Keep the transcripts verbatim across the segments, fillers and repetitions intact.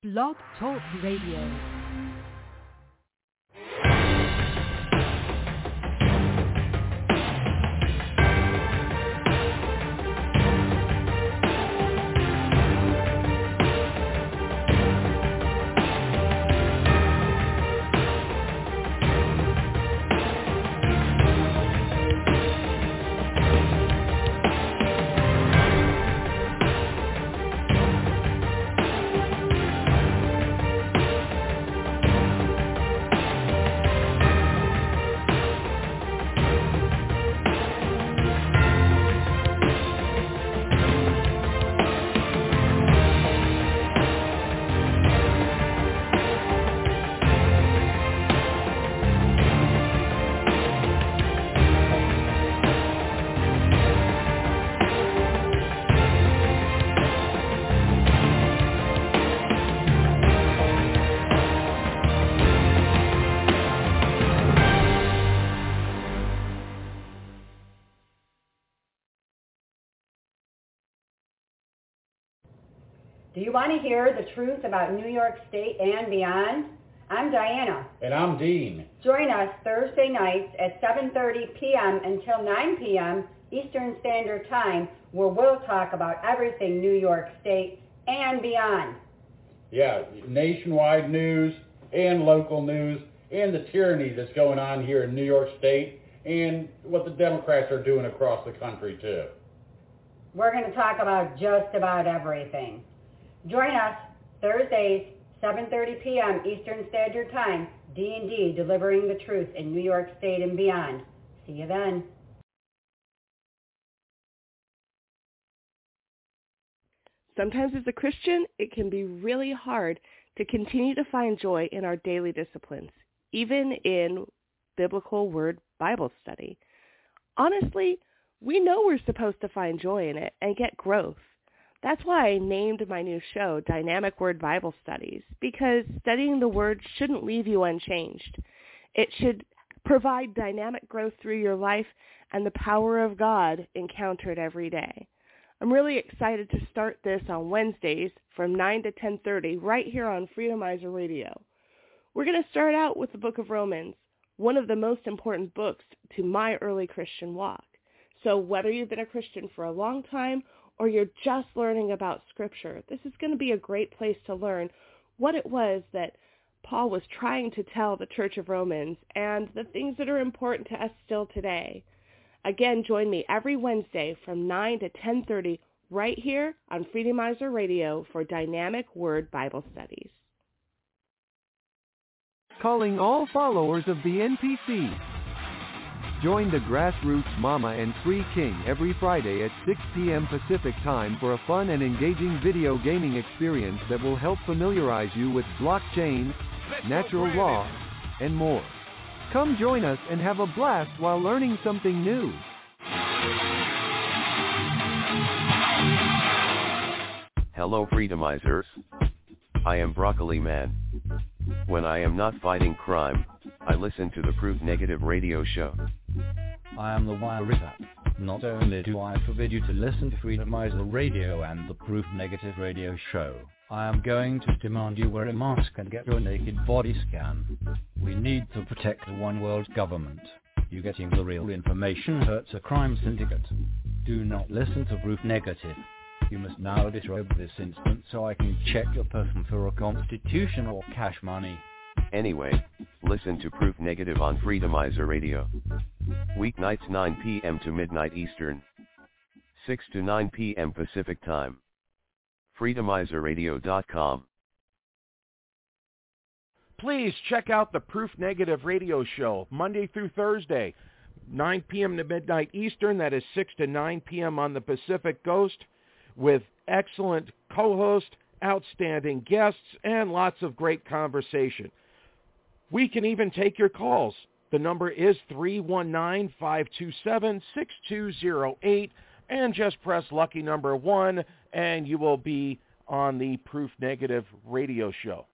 Blog Talk Radio. Do you want to hear the truth about New York State and beyond? I'm Diana. And I'm Dean. Join us Thursday nights at seven thirty p.m. until nine p.m. Eastern Standard Time, where we'll talk about everything New York State and beyond. Yeah, nationwide news and local news and the tyranny that's going on here in New York State and what the Democrats are doing across the country, too. We're going to talk about just about everything. Join us Thursdays, seven thirty p.m. Eastern Standard Time, D and D, delivering the truth in New York State and beyond. See you then. Sometimes as a Christian, it can be really hard to continue to find joy in our daily disciplines, even in biblical word Bible study. Honestly, we know we're supposed to find joy in it and get growth. That's why I named my new show Dynamic Word Bible Studies, because studying the Word shouldn't leave you unchanged. It should provide dynamic growth through your life and the power of God encountered every day. I'm really excited to start this on Wednesdays from nine to ten thirty right here on Freedomizer Radio. We're going to start out with the book of Romans, one of the most important books to my early Christian walk. So whether you've been a Christian for a long time or you're just learning about Scripture, this is going to be a great place to learn what it was that Paul was trying to tell the Church of Romans and the things that are important to us still today. Again, join me every Wednesday from nine to ten thirty right here on Freedomizer Radio for Dynamic Word Bible Studies. Calling all followers of the N P C. Join the Grassroots Mama and Free King every Friday at six p.m. Pacific Time for a fun and engaging video gaming experience that will help familiarize you with blockchain, natural law, and more. Come join us and have a blast while learning something new. Hello Freedomizers. I am Broccoli Man. When I am not fighting crime, I listen to the Proof Negative radio show. I am the Wirita. Not only do I forbid you to listen to Freedomizer Radio and the Proof Negative radio show, I am going to demand you wear a mask and get your naked body scanned. We need to protect the one world government. You getting the real information hurts a crime syndicate. Do not listen to Proof Negative. You must now disrobe this instant so I can check your person for a constitution or cash money. Anyway, listen to Proof Negative on Freedomizer Radio. Weeknights nine p.m. to midnight Eastern. six to nine p.m. Pacific Time. freedomizer radio dot com. Please check out the Proof Negative radio show, Monday through Thursday, nine p.m. to midnight Eastern. That is six to nine p.m. on the Pacific Coast, with excellent co-hosts, outstanding guests, and lots of great conversation. We can even take your calls. The number is three one nine, five two seven, six two zero eight, and just press lucky number one, and you will be on the Proof Negative radio show.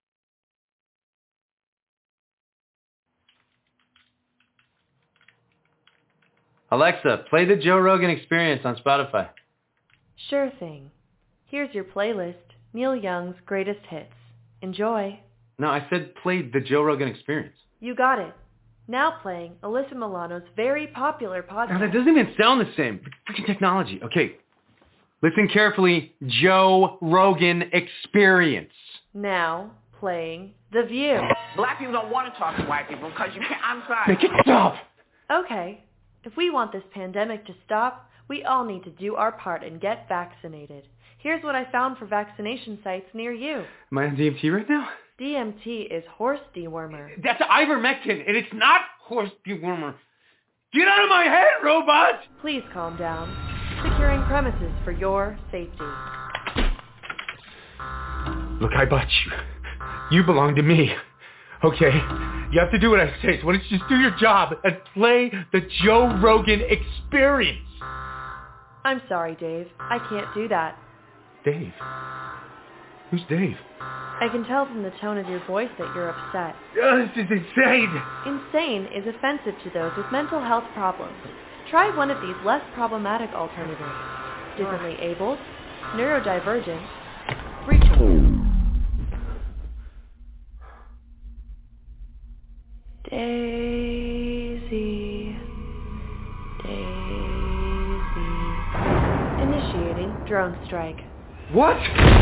Alexa, play the Joe Rogan Experience on Spotify. Sure thing. Here's your playlist, Neil Young's Greatest Hits. Enjoy. No, I said play the Joe Rogan Experience. You got it. Now playing Alyssa Milano's very popular podcast. God, that doesn't even sound the same. Freaking technology. Okay. Listen carefully. Joe Rogan Experience. Now playing The View. Black people don't want to talk to white people because you can't. I'm sorry. Make it stop. Okay. If we want this pandemic to stop, we all need to do our part and get vaccinated. Here's what I found for vaccination sites near you. Am I on D M T right now? D M T is horse dewormer. That's ivermectin, and it's not horse dewormer. Get out of my head, robot! Please calm down. Securing premises for your safety. Look, I bought you. You belong to me. Okay? You have to do what I say, so why don't you just do your job and play the Joe Rogan Experience? I'm sorry, Dave. I can't do that. Dave? Who's Dave? I can tell from the tone of your voice that you're upset. Oh, this is insane! Insane is offensive to those with mental health problems. Try one of these less problematic alternatives. Differently abled, neurodivergent, reachable. Daisy, Daisy. Initiating drone strike. What?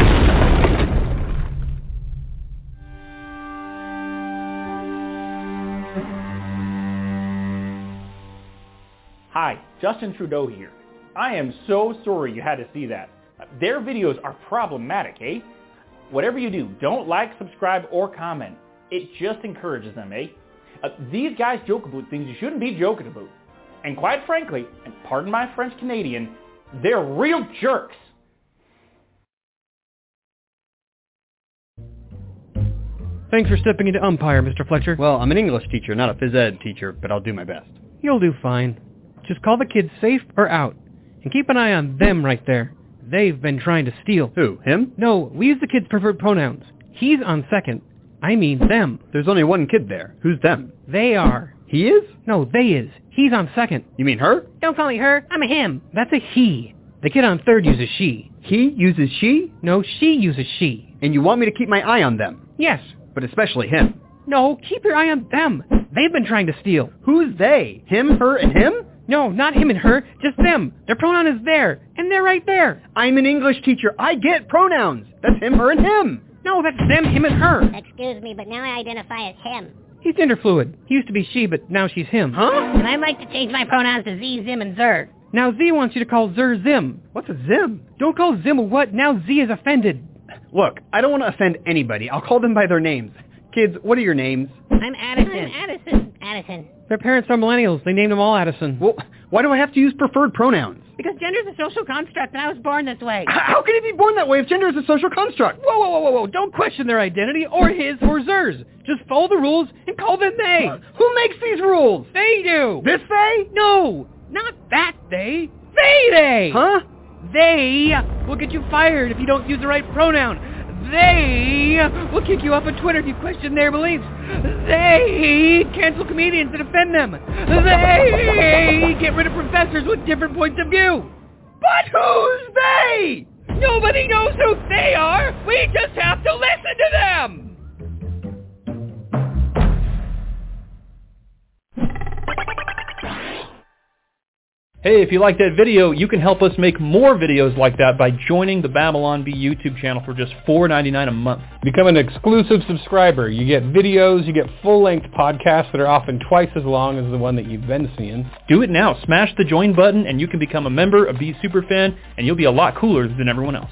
Hi, Justin Trudeau here. I am so sorry you had to see that. Their videos are problematic, eh? Whatever you do, don't like, subscribe, or comment. It just encourages them, eh? Uh, these guys joke about things you shouldn't be joking about. And quite frankly, and pardon my French Canadian, they're real jerks. Thanks for stepping into umpire, Mister Fletcher. Well, I'm an English teacher, not a phys ed teacher, but I'll do my best. You'll do fine. Just call the kids safe or out. And keep an eye on them right there. They've been trying to steal. Who, him? No, we use the kids' preferred pronouns. He's on second. I mean them. There's only one kid there. Who's them? They are. He is? No, they is. He's on second. You mean her? Don't call me her. I'm a him. That's a he. The kid on third uses she. He uses she? No, she uses she. And you want me to keep my eye on them? Yes. But especially him. No, keep your eye on them. They've been trying to steal. Who's they? Him, her, and him? No, not him and her, just them. Their pronoun is there, and they're right there. I'm an English teacher. I get pronouns. That's him, her, and him. No, that's them, him, and her. Excuse me, but now I identify as him. He's gender fluid. He used to be she, but now she's him. Huh? And I'd like to change my pronouns to Z, Zim, and Zer. Now Z wants you to call Zer Zim. What's a Zim? Don't call Zim a what? Now Z is offended. Look, I don't want to offend anybody. I'll call them by their names. Kids, what are your names? I'm Addison. I'm Addison. Addison. Their parents are millennials. They named them all Addison. Well, why do I have to use preferred pronouns? Because gender is a social construct, and I was born this way. How can he be born that way if gender is a social construct? Whoa, whoa, whoa, whoa, whoa. Don't question their identity, or his, or Zer's. Just follow the rules and call them they. Who makes these rules? They do. This they? No, not that they. They they. Huh? They will get you fired if you don't use the right pronoun. They will kick you off of Twitter if you question their beliefs. They cancel comedians that offend them. They get rid of professors with different points of view. But who's they? Nobody knows who they are. We just have to listen to them. Hey, if you like that video, you can help us make more videos like that by joining the Babylon Bee YouTube channel for just four dollars and ninety-nine cents a month. Become an exclusive subscriber. You get videos, you get full-length podcasts that are often twice as long as the one that you've been seeing. Do it now. Smash the join button and you can become a member, a Bee Superfan, and you'll be a lot cooler than everyone else.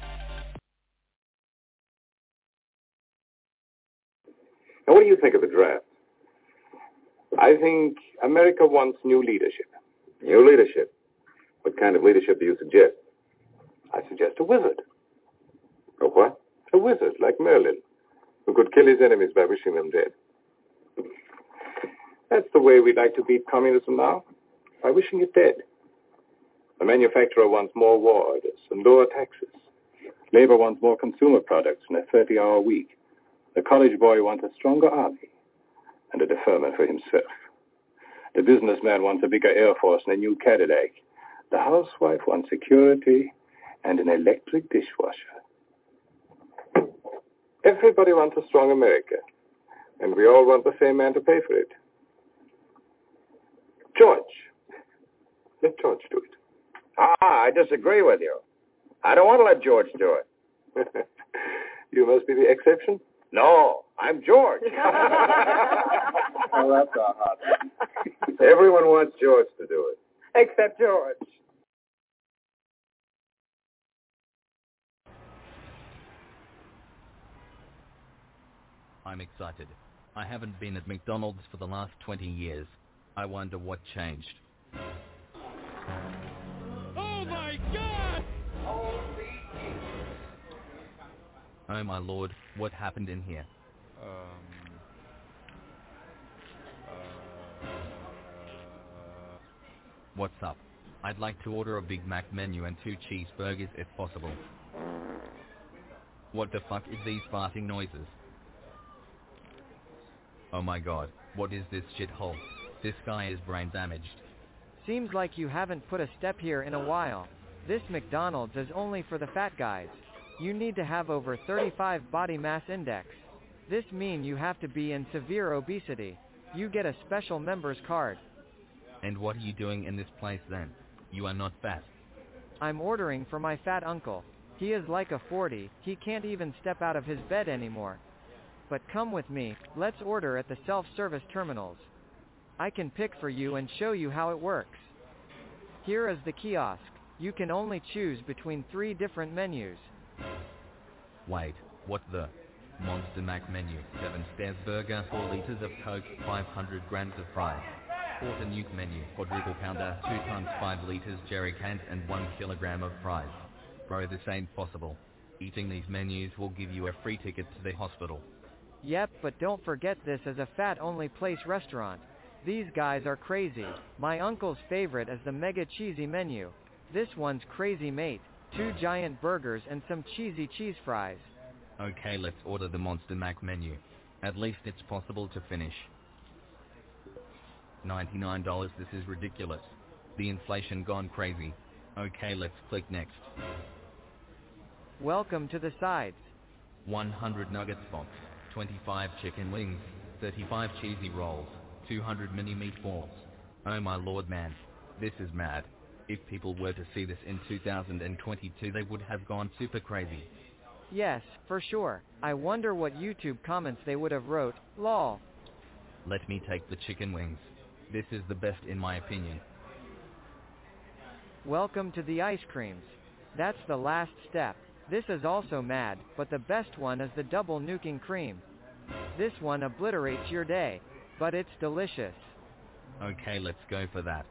Now, what do you think of the draft? I think America wants new leadership. New leadership? What kind of leadership do you suggest? I suggest a wizard. A what? A wizard, like Merlin, who could kill his enemies by wishing them dead. That's the way we'd like to beat communism now, by wishing it dead. The manufacturer wants more war orders and lower taxes. Labor wants more consumer products and a thirty-hour week. The college boy wants a stronger army and a deferment for himself. The businessman wants a bigger Air Force and a new Cadillac. The housewife wants security and an electric dishwasher. Everybody wants a strong America, and we all want the same man to pay for it. George. Let George do it. Ah, I disagree with you. I don't want to let George do it. You must be the exception? No, I'm George. Oh, that's a hot one. Everyone wants George to do it. Except George. I'm excited. I haven't been at McDonald's for the last twenty years. I wonder what changed. Oh my God! Oh my lord, what happened in here? Um... Uh... What's up? I'd like to order a Big Mac menu and two cheeseburgers if possible. What the fuck is these farting noises? Oh my god, what is this shithole? This guy is brain damaged. Seems like you haven't put a step here in a while. This McDonald's is only for the fat guys. You need to have over thirty-five body mass index. This means you have to be in severe obesity. You get a special member's card. And what are you doing in this place then? You are not fat. I'm ordering for my fat uncle. He is like a forty, he can't even step out of his bed anymore. But come with me, let's order at the self-service terminals. I can pick for you and show you how it works. Here is the kiosk. You can only choose between three different menus. Wait, what the? Monster Mac menu, seven stairs burger, four liters of Coke, five hundred grams of fries. Quarter nuke menu, quadruple pounder, two times five liters jerry cans and one kilogram of fries. Bro, this ain't possible. Eating these menus will give you a free ticket to the hospital. Yep, but don't forget this is a fat-only place restaurant. These guys are crazy. My uncle's favorite is the mega cheesy menu. This one's crazy mate. Two giant burgers and some cheesy cheese fries. Okay, let's order the Monster Mac menu. At least it's possible to finish. ninety-nine dollars, this is ridiculous. The inflation gone crazy. Okay, let's click next. Welcome to the sides. one hundred nuggets box, twenty-five chicken wings, thirty-five cheesy rolls, two hundred mini meatballs. Oh my lord man, this is mad. If people were to see this in two thousand twenty-two they would have gone super crazy. Yes, for sure. I wonder what YouTube comments they would have wrote, lol. Let me take the chicken wings. This is the best in my opinion. Welcome to the ice creams. That's the last step. This is also mad, but the best one is the double nuking cream. This one obliterates your day, but it's delicious. Okay, let's go for that.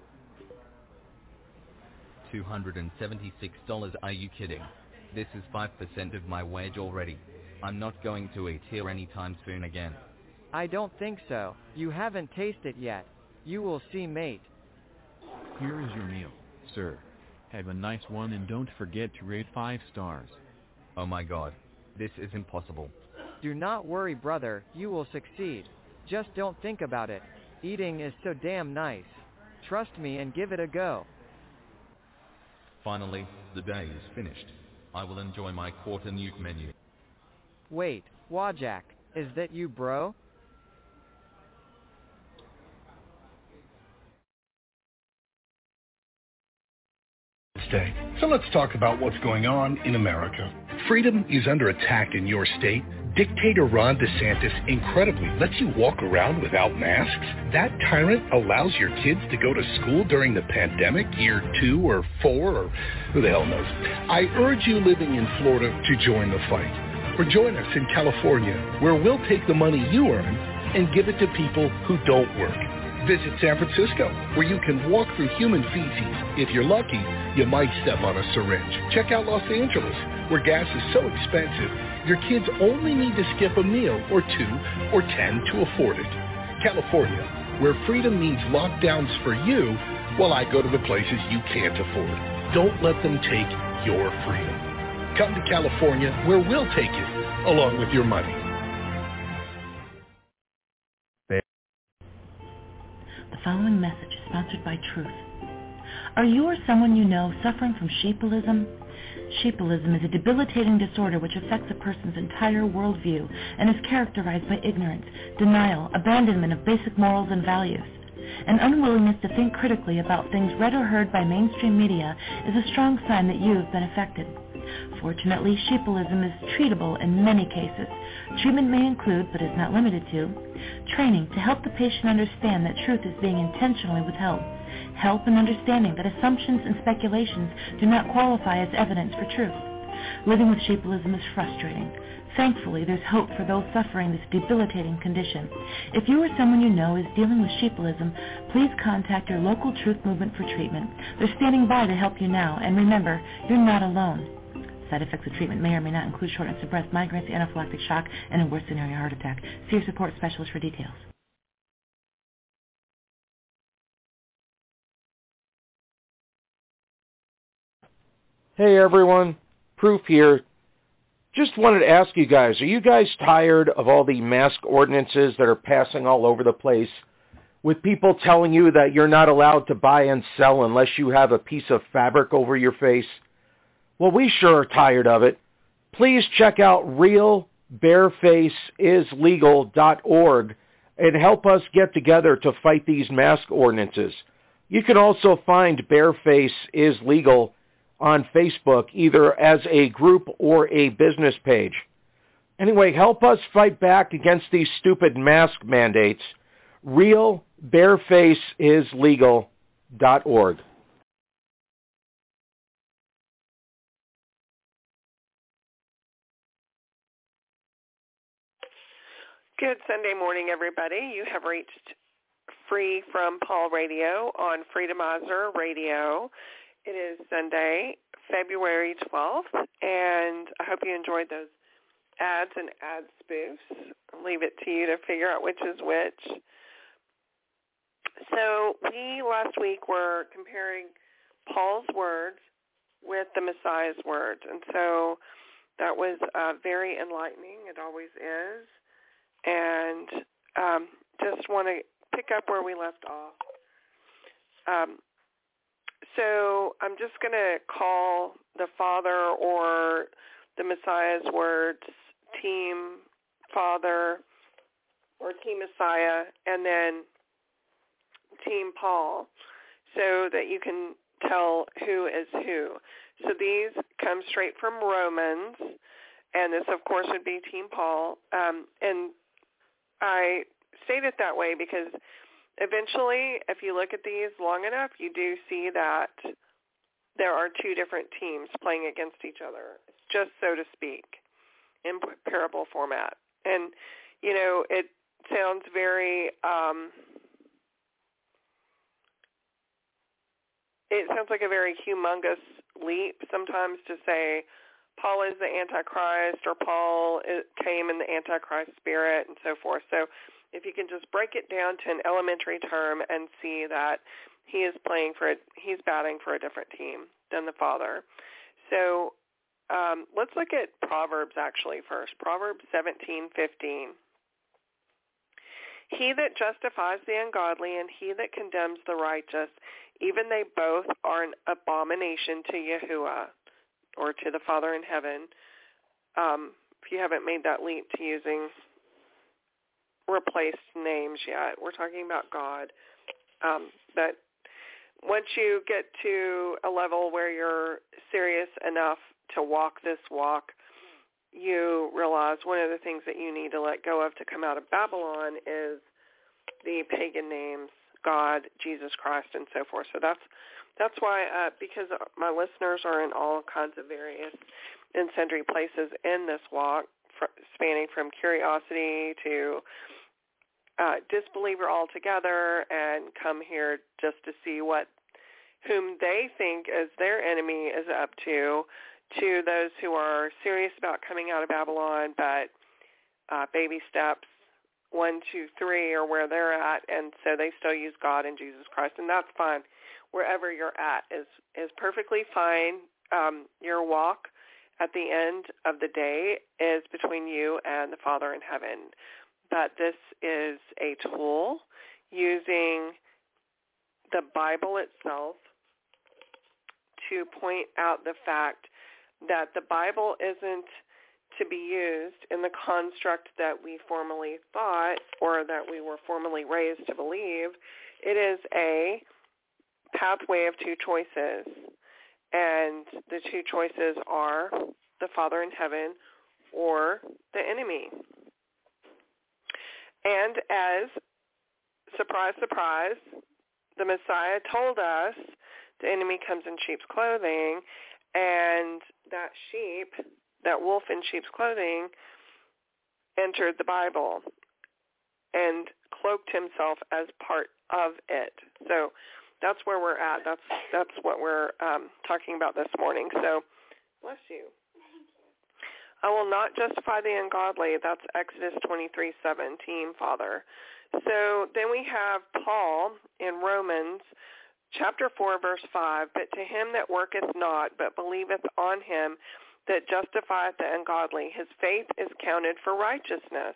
two hundred seventy-six dollars, are you kidding? This is five percent of my wage already. I'm not going to eat here anytime soon again. I don't think so. You haven't tasted yet. You will see, mate. Here is your meal, sir. Have a nice one and don't forget to rate five stars. Oh my god. This is impossible. Do not worry, brother. You will succeed. Just don't think about it. Eating is so damn nice. Trust me and give it a go. Finally, the day is finished. I will enjoy my quarter nuke menu. Wait, Wajak, is that you, bro? Day. So let's talk about what's going on in America. Freedom is under attack in your state. Dictator Ron DeSantis incredibly lets you walk around without masks. That tyrant allows your kids to go to school during the pandemic, year two or four, or who the hell knows. I urge you living in Florida to join the fight. Or join us in California, where we'll take the money you earn and give it to people who don't work. Visit San Francisco, where you can walk through human feces. If you're lucky, you might step on a syringe. Check out Los Angeles, where gas is so expensive, your kids only need to skip a meal or two or ten to afford it. California, where freedom means lockdowns for you, while I go to the places you can't afford. Don't let them take your freedom. Come to California, where we'll take you, along with your money. The following message is sponsored by Truth. Are you or someone you know suffering from sheepilism? Sheepilism is a debilitating disorder which affects a person's entire worldview and is characterized by ignorance, denial, abandonment of basic morals and values. An unwillingness to think critically about things read or heard by mainstream media is a strong sign that you have been affected. Fortunately, sheepilism is treatable in many cases. Treatment may include, but is not limited to, training to help the patient understand that truth is being intentionally withheld, help in understanding that assumptions and speculations do not qualify as evidence for truth. Living with sheepilism is frustrating. Thankfully, there's hope for those suffering this debilitating condition. If you or someone you know is dealing with sheepilism, please contact your local Truth Movement for treatment. They're standing by to help you now, and remember, you're not alone. Side effects of treatment may or may not include shortness of breath, migraines, anaphylactic shock, and in worst scenario, heart attack. See your support specialist for details. Hey everyone, Proof here. Just wanted to ask you guys, are you guys tired of all the mask ordinances that are passing all over the place, with people telling you that you're not allowed to buy and sell unless you have a piece of fabric over your face? Well, we sure are tired of it. Please check out real bareface is legal dot org and help us get together to fight these mask ordinances. You can also find Bareface is Legal on Facebook, either as a group or a business page. Anyway, help us fight back against these stupid mask mandates. real bareface is legal dot org. Good Sunday morning, everybody. You have reached Free From Paul Radio on Freedomizer Radio. It is Sunday, February twelfth, and I hope you enjoyed those ads and ad spoofs. I'll leave it to you to figure out which is which. So we last week were comparing Paul's words with the Messiah's words, and so that was uh, very enlightening. It always is. And um, just want to pick up where we left off. Um, so I'm just going to call the Father or the Messiah's words Team Father or Team Messiah, and then Team Paul, so that you can tell who is who. So these come straight from Romans, and this, of course, would be Team Paul. Um, and I state it that way because eventually, if you look at these long enough, you do see that there are two different teams playing against each other, just so to speak, in parable format. And, you know, it sounds very, um, it sounds like a very humongous leap sometimes to say Paul is the Antichrist or Paul came in the Antichrist spirit and so forth. So if you can just break it down to an elementary term and see that he is playing for, a, he's batting for a different team than the Father. So um, let's look at Proverbs actually first. Proverbs seventeen fifteen. He that justifies the ungodly and he that condemns the righteous, even they both are an abomination to Yahuwah, or to the Father in heaven, um, if you haven't made that leap to using replaced names yet. We're talking about God. Um, but once you get to a level where you're serious enough to walk this walk, you realize one of the things that you need to let go of to come out of Babylon is the pagan names, God, Jesus Christ, and so forth. So that's That's why, uh, because my listeners are in all kinds of various and sundry places in this walk, fr- spanning from curiosity to uh, disbeliever altogether, and come here just to see what whom they think as their enemy is up to, to those who are serious about coming out of Babylon, but uh, baby steps, one, two, three, are where they're at, and so they still use God and Jesus Christ, and that's fine. Wherever you're at is is perfectly fine. Um, your walk at the end of the day is between you and the Father in heaven. But this is a tool using the Bible itself to point out the fact that the Bible isn't to be used in the construct that we formerly thought or that we were formerly raised to believe. It is a pathway of two choices, and the two choices are the Father in heaven or the enemy. And as, surprise, surprise, the Messiah told us the enemy comes in sheep's clothing, and that sheep, that wolf in sheep's clothing, entered the Bible and cloaked himself as part of it. So that's where we're at. That's that's what we're um, talking about this morning. So, bless you. I will not justify the ungodly. That's Exodus twenty-three seventeen, Father. So then we have Paul in Romans chapter four, verse five. But to him that worketh not, but believeth on him that justifieth the ungodly, his faith is counted for righteousness.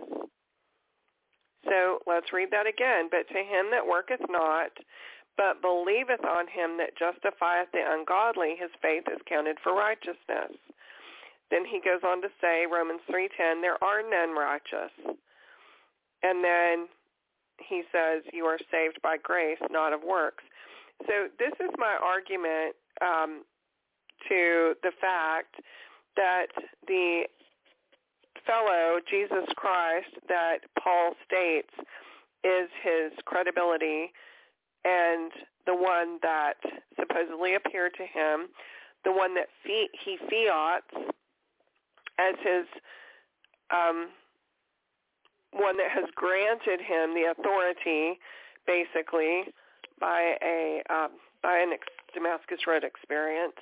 So let's read that again. But to him that worketh not, but believeth on him that justifieth the ungodly, his faith is counted for righteousness. Then he goes on to say, Romans three ten, there are none righteous. And then he says, you are saved by grace, not of works. So this is my argument um, to the fact that the fellow, Jesus Christ, that Paul states is his credibility and the one that supposedly appeared to him, the one that he fiats as his um, one that has granted him the authority, basically, by a um, by an Damascus Road experience.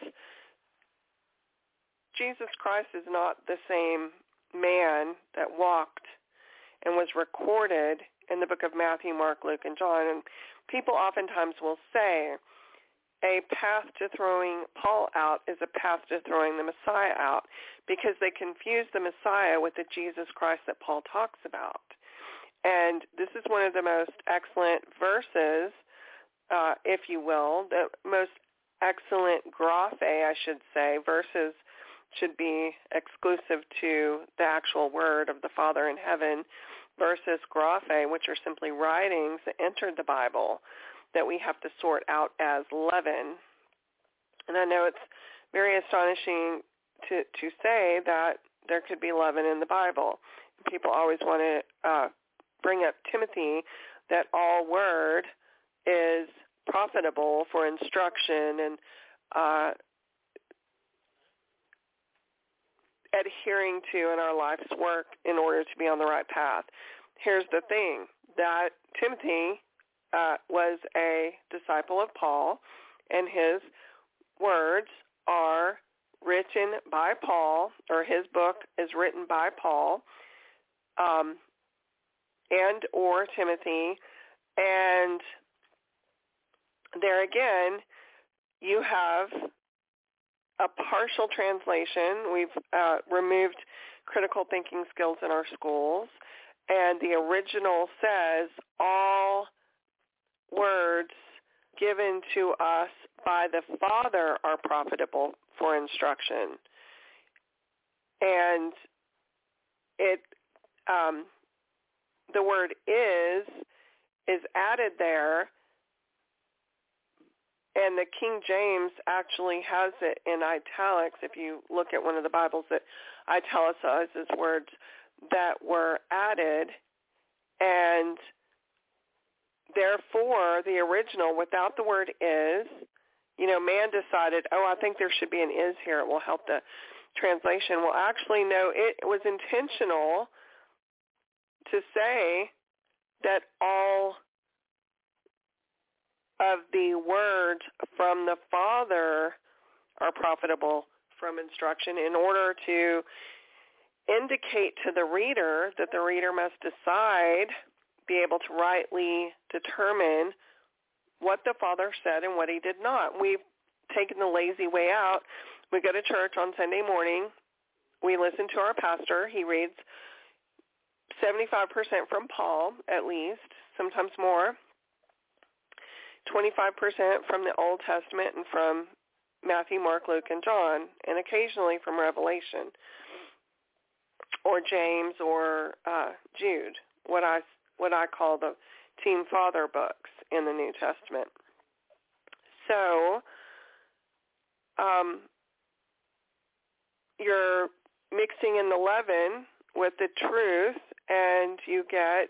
Jesus Christ is not the same man that walked and was recorded in the book of Matthew, Mark, Luke, and John. And people oftentimes will say a path to throwing Paul out is a path to throwing the Messiah out, because they confuse the Messiah with the Jesus Christ that Paul talks about. And this is one of the most excellent verses, uh, if you will, the most excellent graphe, I should say. Verses should be exclusive to the actual word of the Father in heaven, versus graphe, which are simply writings that entered the Bible that we have to sort out as leaven. And I know it's very astonishing to, to say that there could be leaven in the Bible. People always want to uh, bring up Timothy, that all word is profitable for instruction and uh, adhering to in our life's work in order to be on the right path. Here's the thing, that Timothy uh, was a disciple of Paul, and his words are written by Paul, or his book is written by Paul, um, and or Timothy, and there again, you have a partial translation. We've uh, removed critical thinking skills in our schools, and the original says all words given to us by the Father are profitable for instruction. And it, um, the word is, is added there, and the King James actually has it in italics. If you look at one of the Bibles that italicizes words that were added, and therefore the original without the word is, you know, man decided, oh, I think there should be an is here. It will help the translation. Well, actually, no, it was intentional to say that all of the words from the Father are profitable from instruction, in order to indicate to the reader that the reader must decide, be able to rightly determine what the Father said and what he did not. We've taken the lazy way out. We go to church on Sunday morning. We listen to our pastor. He reads seventy-five percent from Paul, at least, sometimes more. twenty-five percent from the Old Testament and from Matthew, Mark, Luke, and John, and occasionally from Revelation, or James, or uh, Jude, what I, what I call the Team Father books in the New Testament. So um, you're mixing in the leaven with the truth, and you get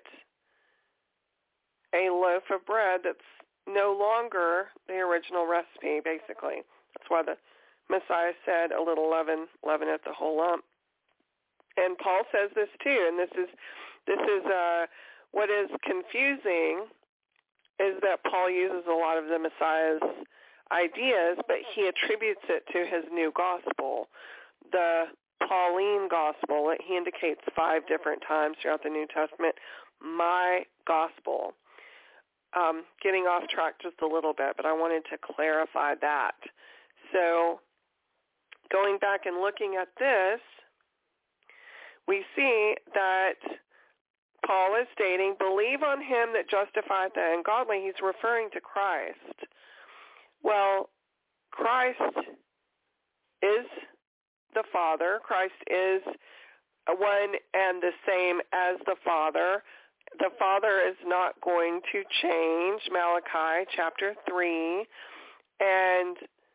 a loaf of bread that's no longer the original recipe, basically. That's why the Messiah said, a little leaven, leaveneth the whole lump. And Paul says this too, and this is this is uh, what is confusing is that Paul uses a lot of the Messiah's ideas, but he attributes it to his new gospel, the Pauline gospel. He indicates five different times throughout the New Testament, my gospel. Um, getting off track just a little bit, but I wanted to clarify that. So going back and looking at this, we see that Paul is stating, believe on him that justifieth the ungodly. He's referring to Christ. Well, Christ is the Father. Christ is one and the same as the Father. The Father is not going to change, Malachi chapter three, and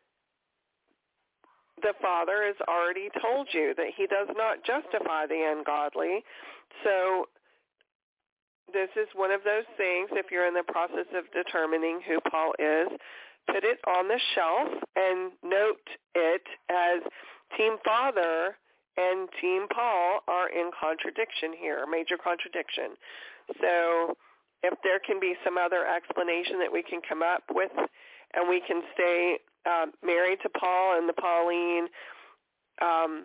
the Father has already told you that he does not justify the ungodly. So this is one of those things, if you're in the process of determining who Paul is, put it on the shelf and note it as Team Father and Team Paul are in contradiction here, major contradiction. So if there can be some other explanation that we can come up with and we can stay uh, married to Paul and the Pauline um,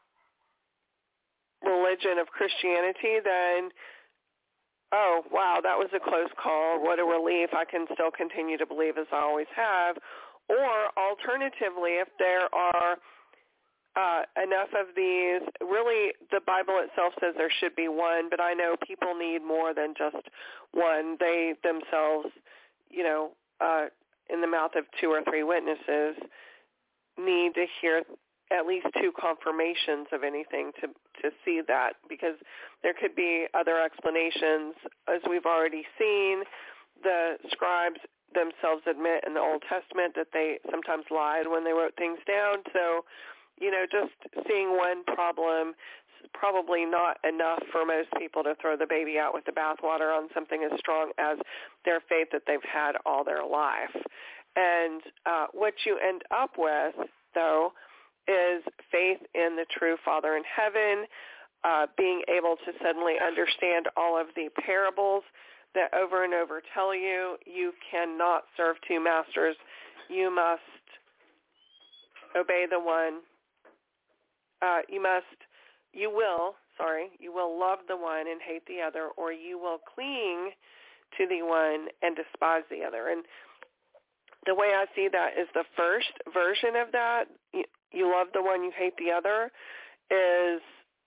religion of Christianity, then, oh, wow, that was a close call. What a relief. I can still continue to believe as I always have. Or alternatively, if there are Uh, enough of these, really the Bible itself says there should be one, but I know people need more than just one. They themselves, you know, uh, in the mouth of two or three witnesses, need to hear at least two confirmations of anything to, to see that, because there could be other explanations. As we've already seen, the scribes themselves admit in the Old Testament that they sometimes lied when they wrote things down, so you know, just seeing one problem is probably not enough for most people to throw the baby out with the bathwater on something as strong as their faith that they've had all their life. And uh, what you end up with, though, is faith in the true Father in heaven, uh, being able to suddenly understand all of the parables that over and over tell you you cannot serve two masters. You must obey the one. Uh, you must, you will, sorry, you will love the one and hate the other, or you will cling to the one and despise the other. And the way I see that is the first version of that, you, you love the one, you hate the other, is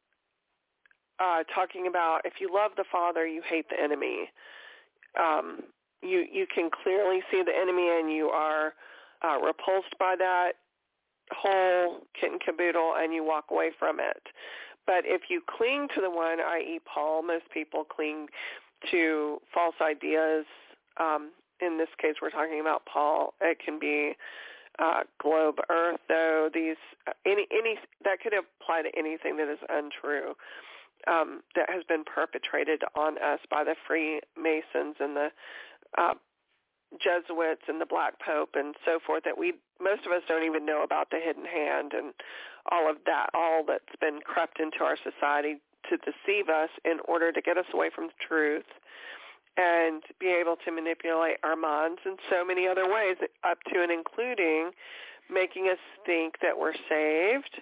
uh, talking about if you love the Father, you hate the enemy. Um, you, you can clearly see the enemy and you are uh, repulsed by that whole kit and caboodle, and you walk away from it. But if you cling to the one, that is. Paul, most people cling to false ideas. Um, in this case, we're talking about Paul. It can be uh, globe earth, though. These any any that could apply to anything that is untrue, um, that has been perpetrated on us by the Freemasons and the uh, Jesuits and the Black Pope and so forth, that we most of us don't even know about the hidden hand and all of that, all that's been crept into our society to deceive us in order to get us away from the truth and be able to manipulate our minds in so many other ways, up to and including making us think that we're saved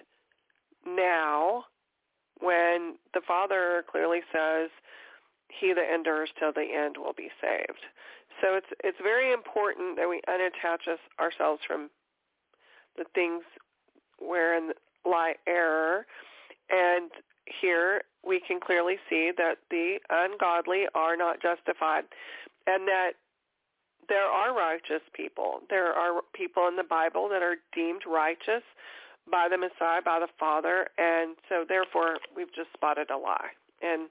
now when the Father clearly says, he that endures till the end will be saved. So it's it's very important that we unattach us, ourselves from the things wherein lie error. And here we can clearly see that the ungodly are not justified, and that there are righteous people. There are people in the Bible that are deemed righteous by the Messiah, by the Father, and so therefore we've just spotted a lie and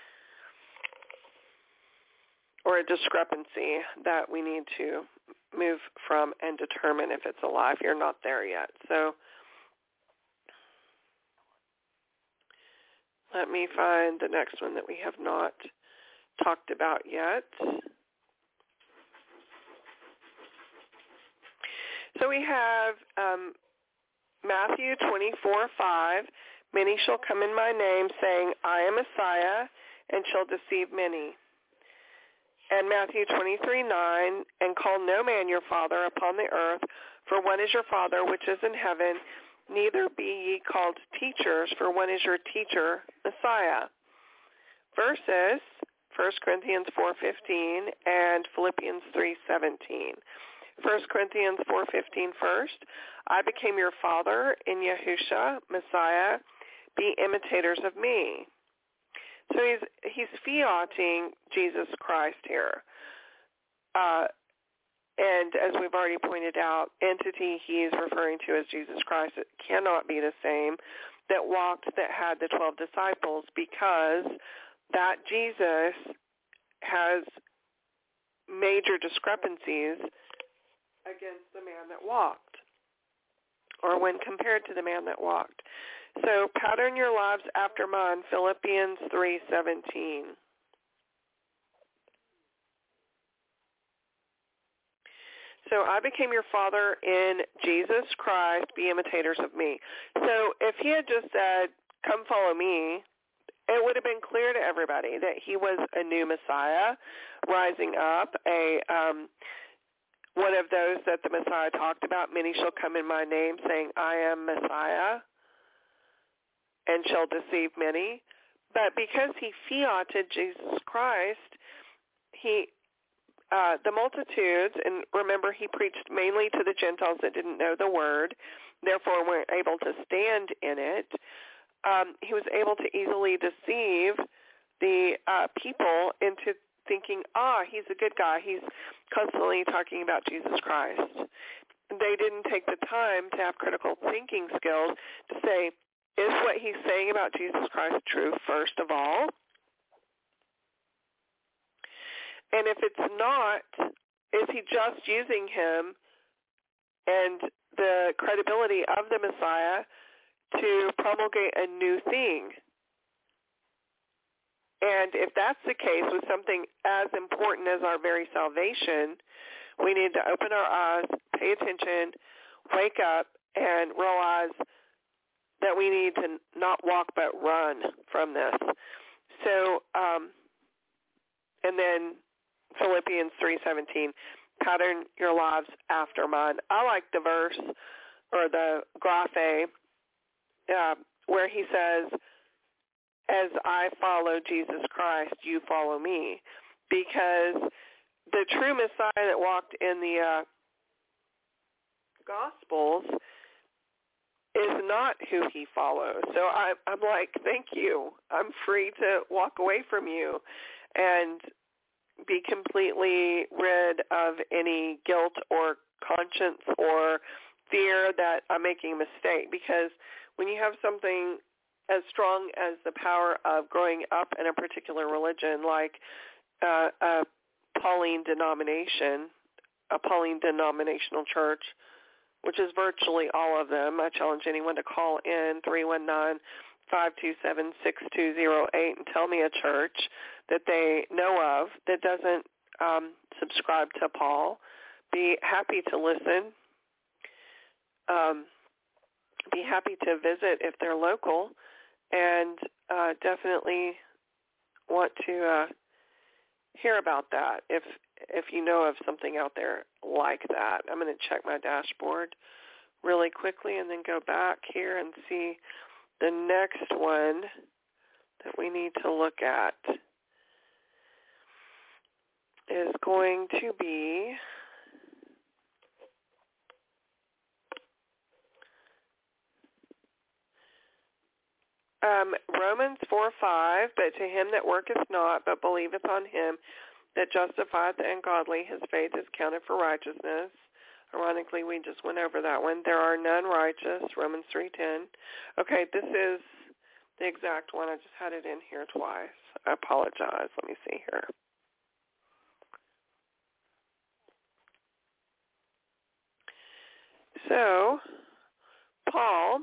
or a discrepancy that we need to move from and determine if it's a lie if you're not there yet. So let me find the next one that we have not talked about yet. So we have um, Matthew twenty-four five, many shall come in my name, saying, I am Messiah, and shall deceive many. And Matthew twenty-three nine, and call no man your father upon the earth, for one is your Father which is in heaven, neither be ye called teachers, for one is your teacher, Messiah. Verses First Corinthians four fifteen and Philippians three seventeen. First Corinthians four fifteen first, I became your father in Yahusha, Messiah, be imitators of me. So he's he's fiating Jesus Christ here. Uh, and as we've already pointed out, entity he is referring to as Jesus Christ. It cannot be the same that walked, that had the twelve disciples, because that Jesus has major discrepancies against the man that walked, or when compared to the man that walked. So pattern your lives after mine, Philippians three seventeen. So I became your father in Jesus Christ, be imitators of me. So if he had just said, come follow me, it would have been clear to everybody that he was a new Messiah rising up, a um, one of those that the Messiah talked about. Many shall come in my name, saying, I am Messiah, and shall deceive many. But because he fiated Jesus Christ, he uh, the multitudes, and remember he preached mainly to the Gentiles that didn't know the word, therefore weren't able to stand in it. Um, he was able to easily deceive the uh, people into thinking, ah, he's a good guy. He's constantly talking about Jesus Christ. They didn't take the time to have critical thinking skills to say, is what he's saying about Jesus Christ true, first of all? And if it's not, is he just using him and the credibility of the Messiah to promulgate a new thing? And if that's the case with something as important as our very salvation, we need to open our eyes, pay attention, wake up, and realize that we need to not walk but run from this. So, um, and then Philippians three seventeen, pattern your lives after mine. I like the verse, or the graphe, uh, where he says, as I follow Jesus Christ, you follow me. Because the true Messiah that walked in the uh, Gospels is not who he follows. So I, I'm like, thank you. I'm free to walk away from you and be completely rid of any guilt or conscience or fear that I'm making a mistake. Because when you have something as strong as the power of growing up in a particular religion, like uh, a Pauline denomination, a Pauline denominational church, which is virtually all of them. I challenge anyone to call in three one nine, five two seven, six two zero eight and tell me a church that they know of that doesn't um, subscribe to Paul. Be happy to listen. Um, be happy to visit if they're local, and uh, definitely want to uh, hear about that if if you know of something out there like that. I'm going to check my dashboard really quickly and then go back here and see the next one that we need to look at is going to be Um, Romans four five, but to him that worketh not, but believeth on him that justifieth the ungodly, his faith is counted for righteousness. Ironically, we just went over that one. There are none righteous, Romans three ten. Okay, this is the exact one. I just had it in here twice. I apologize. Let me see here. So, Paul,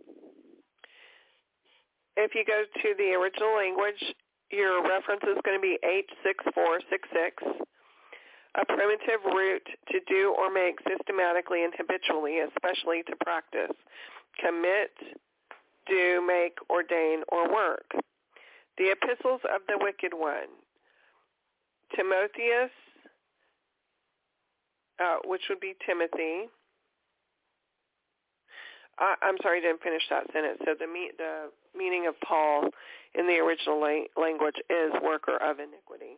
if you go to the original language, your reference is going to be H six four six six. A primitive root to do or make systematically and habitually, especially to practice, commit, do, make, ordain, or work. The epistles of the wicked one. Timotheus, uh, which would be Timothy. I, I'm sorry, I didn't finish that sentence. So the, me, the meaning of Paul in the original la- language is worker of iniquity,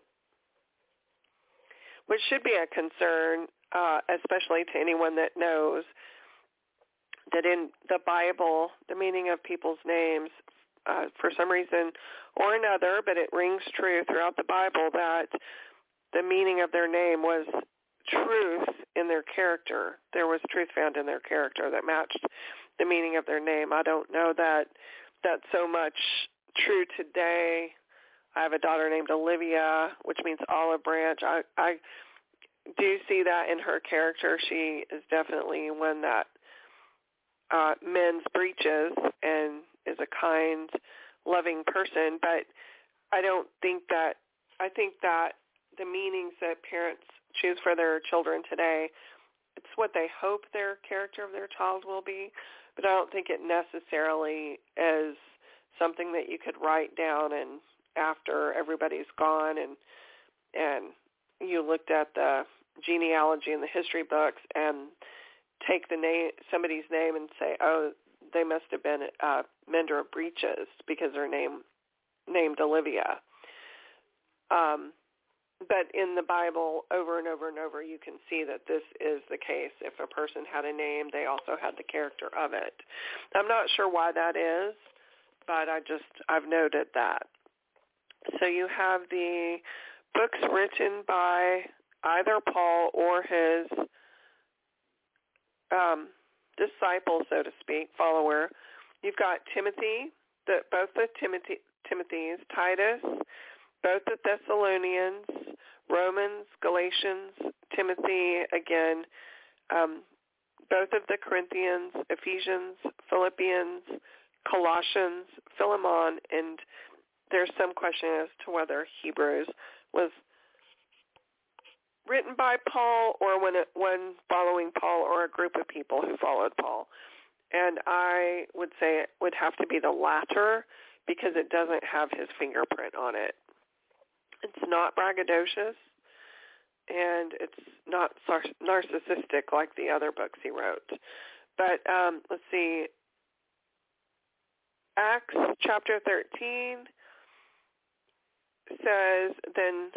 which should be a concern, uh, especially to anyone that knows that in the Bible, the meaning of people's names, uh, for some reason or another, but it rings true throughout the Bible that the meaning of their name was truth in their character. There was truth found in their character that matched the meaning of their name. I don't know that that's so much true today. I have a daughter named Olivia, which means olive branch. I, I do see that in her character. She is definitely one that uh, mends breaches and is a kind, loving person. But I don't think that, I think that the meanings that parents choose for their children today, it's what they hope their character of their child will be, but I don't think it necessarily is something that you could write down and after everybody's gone and and you looked at the genealogy in the history books and take the name, somebody's name and say, oh, they must have been a mender of breaches because they're name, named Olivia. Um, but in the Bible, over and over and over, you can see that this is the case. If a person had a name, they also had the character of it. I'm not sure why that is, but I just, I've noted that. So you have the books written by either Paul or his um, disciple, so to speak, follower. You've got Timothy, the, both the Timothy, Timothys, Titus, both the Thessalonians, Romans, Galatians, Timothy, again, um, both of the Corinthians, Ephesians, Philippians, Colossians, Philemon, and there's some question as to whether Hebrews was written by Paul or when it, one following Paul or a group of people who followed Paul. And I would say it would have to be the latter because it doesn't have his fingerprint on it. It's not braggadocious, and it's not narcissistic like the other books he wrote. But um, let's see, Acts chapter thirteen says, then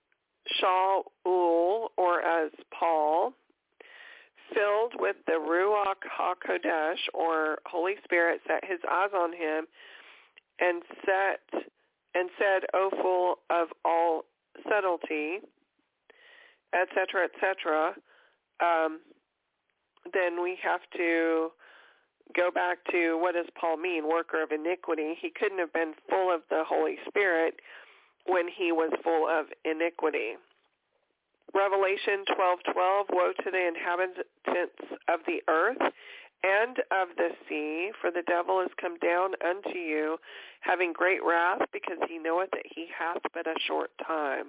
Shaul, or as Paul, filled with the Ruach HaKodesh, or Holy Spirit, set his eyes on him and set and said, O full of all subtlety, et cetera, et cetera, um, then we have to go back to what does Paul mean, worker of iniquity. He couldn't have been full of the Holy Spirit when he was full of iniquity. Revelation twelve twelve, woe to the inhabitants of the earth and of the sea, for the devil is come down unto you, having great wrath, because he knoweth that he hath but a short time.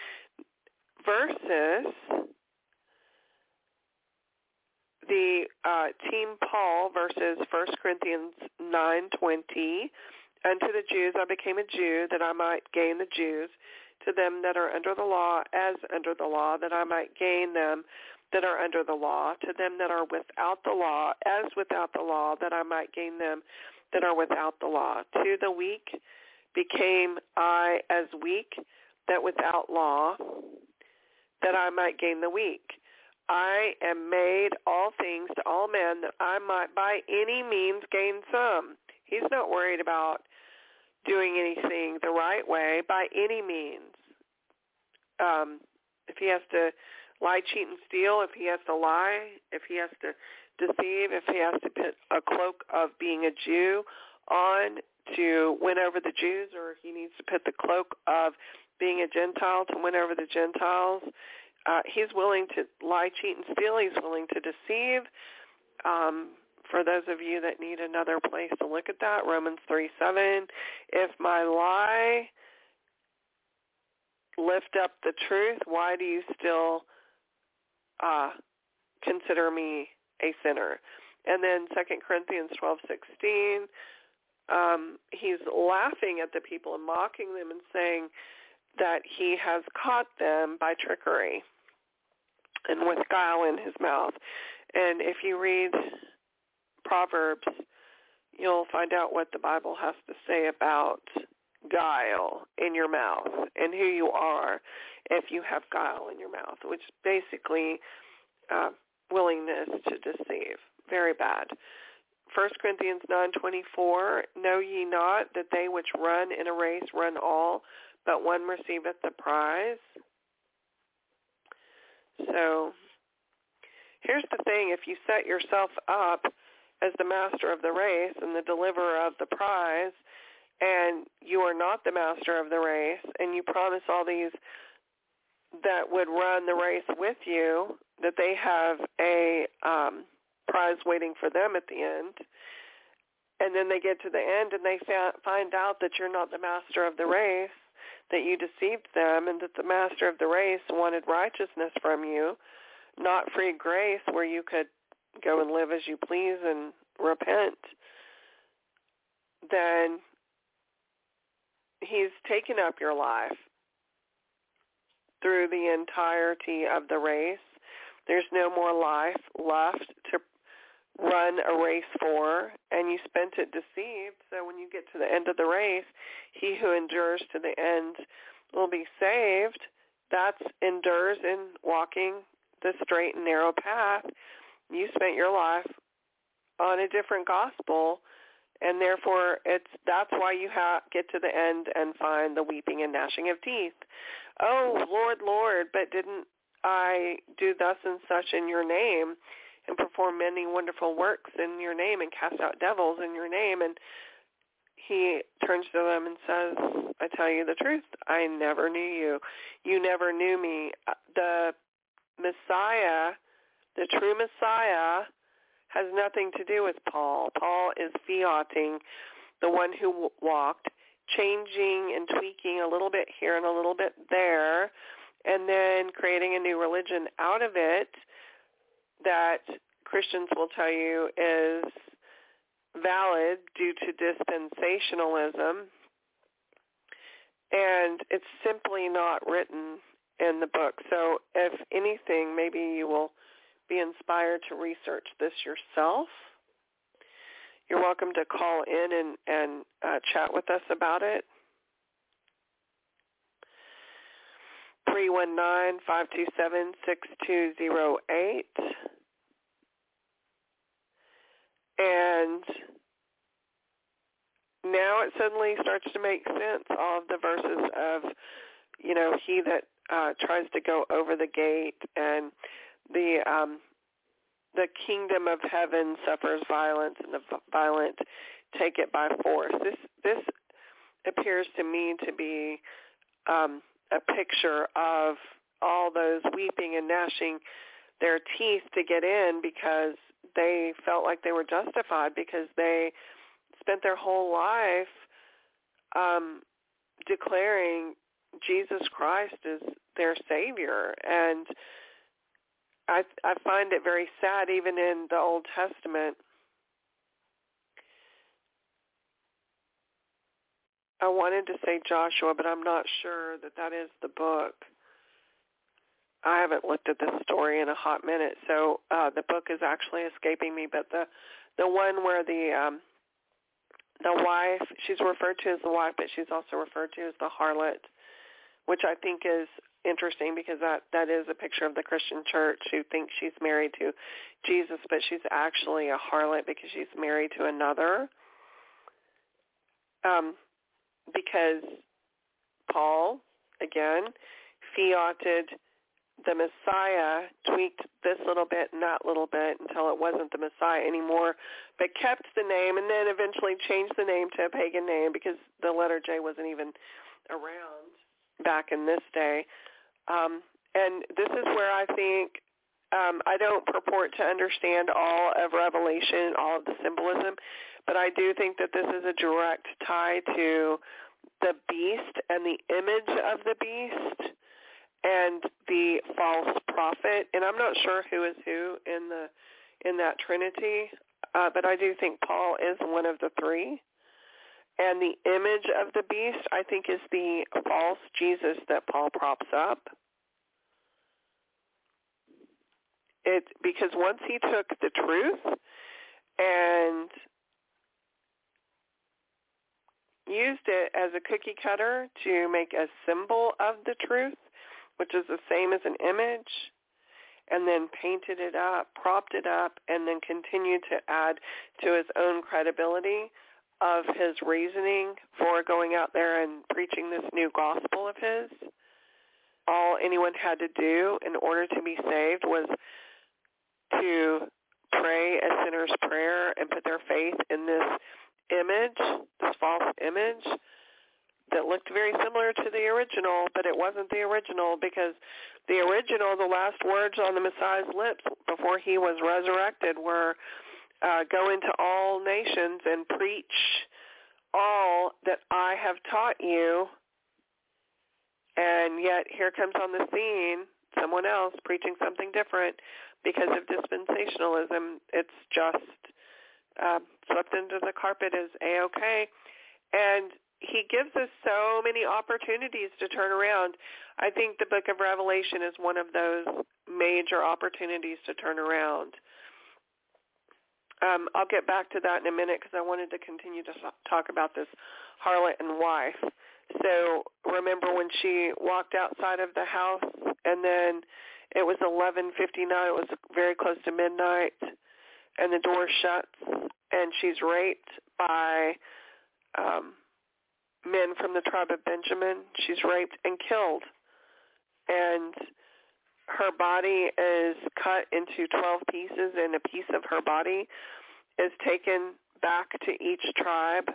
Versus the uh, Team Paul versus First Corinthians nine twenty, unto the Jews I became a Jew, that I might gain the Jews, to them that are under the law as under the law, that I might gain them that are under the law, to them that are without the law as without the law, that I might gain them that are without the law. To the weak became I as weak, that without law, that I might gain the weak. I am made all things to all men, that I might by any means gain some. He's not worried about doing anything the right way by any means. um, if he has to lie, cheat, and steal, if he has to lie, if he has to deceive, if he has to put a cloak of being a Jew on to win over the Jews, or he needs to put the cloak of being a Gentile to win over the Gentiles, uh, he's willing to lie, cheat, and steal. He's willing to deceive. Um, for those of you that need another place to look at that, Romans three seven, if my lie lift up the truth, why do you still uh, consider me a sinner? And then Second Corinthians twelve sixteen, um, he's laughing at the people and mocking them and saying that he has caught them by trickery and with guile in his mouth. And if you read Proverbs, you'll find out what the Bible has to say about guile in your mouth and who you are if you have guile in your mouth, which is basically uh, willingness to deceive. Very bad. First Corinthians nine twenty-four, know ye not that they which run in a race run all, but one receiveth the prize? So here's the thing. If you set yourself up as the master of the race and the deliverer of the prize, and you are not the master of the race, and you promise all these that would run the race with you that they have a um, prize waiting for them at the end, and then they get to the end and they fa- find out that you're not the master of the race, that you deceived them, and that the master of the race wanted righteousness from you, not free grace where you could go and live as you please and repent, then he's taken up your life through the entirety of the race. There's no more life left to run a race for, and you spent it deceived. So when you get to the end of the race, he who endures to the end will be saved. That's endures in walking the straight and narrow path. You spent your life on a different gospel, and therefore it's that's why you ha- get to the end and find the weeping and gnashing of teeth. Oh, Lord, Lord, but didn't I do thus and such in your name and perform many wonderful works in your name and cast out devils in your name? And he turns to them and says, I tell you the truth, I never knew you. You never knew me. The Messiah, the true Messiah, has nothing to do with Paul. Paul is fiating, the one who walked, changing and tweaking a little bit here and a little bit there, and then creating a new religion out of it that Christians will tell you is valid due to dispensationalism, and it's simply not written in the book. So if anything, maybe you will be inspired to research this yourself. You're welcome to call in and, and uh, chat with us about it. three one nine, five two seven, six two zero eight. And now it suddenly starts to make sense, all of the verses of, you know, he that uh, tries to go over the gate, and the um, the kingdom of heaven suffers violence, and the violent take it by force. This this appears to me to be um, a picture of all those weeping and gnashing their teeth to get in because they felt like they were justified, because they spent their whole life um, declaring Jesus Christ as their Savior. And I, I find it very sad, even in the Old Testament. I wanted to say Joshua, but I'm not sure that that is the book. I haven't looked at this story in a hot minute, so uh, the book is actually escaping me. But the the one where the um, the wife, she's referred to as the wife, but she's also referred to as the harlot, which I think is interesting because that, that is a picture of the Christian church who thinks she's married to Jesus, but she's actually a harlot because she's married to another. Um, because Paul, again, fiated the Messiah, tweaked this little bit and that little bit until it wasn't the Messiah anymore, but kept the name and then eventually changed the name to a pagan name because the letter J wasn't even around back in this day. Um, and this is where I think um, I don't purport to understand all of Revelation, all of the symbolism, but I do think that this is a direct tie to the beast and the image of the beast and the false prophet. And I'm not sure who is who in the in that Trinity, uh, but I do think Paul is one of the three. And the image of the beast, I think, is the false Jesus that Paul props up. It because once he took the truth and used it as a cookie cutter to make a symbol of the truth, which is the same as an image, and then painted it up, propped it up, and then continued to add to his own credibility of his reasoning for going out there and preaching this new gospel of his. All anyone had to do in order to be saved was to pray a sinner's prayer and put their faith in this image, this false image that looked very similar to the original, but it wasn't the original because the original, the last words on the Messiah's lips before he was resurrected were, uh, go into all nations and preach all that I have taught you. And yet here comes on the scene someone else preaching something different because of dispensationalism. It's just uh, swept under the carpet as A-okay. And he gives us so many opportunities to turn around. I think the book of Revelation is one of those major opportunities to turn around. Um, I'll get back to that in a minute because I wanted to continue to talk about this harlot and wife. So remember when she walked outside of the house and then it was eleven fifty-nine, it was very close to midnight, and the door shuts and she's raped by um, men from the tribe of Benjamin. She's raped and killed. And her body is cut into twelve pieces, and a piece of her body is taken back to each tribe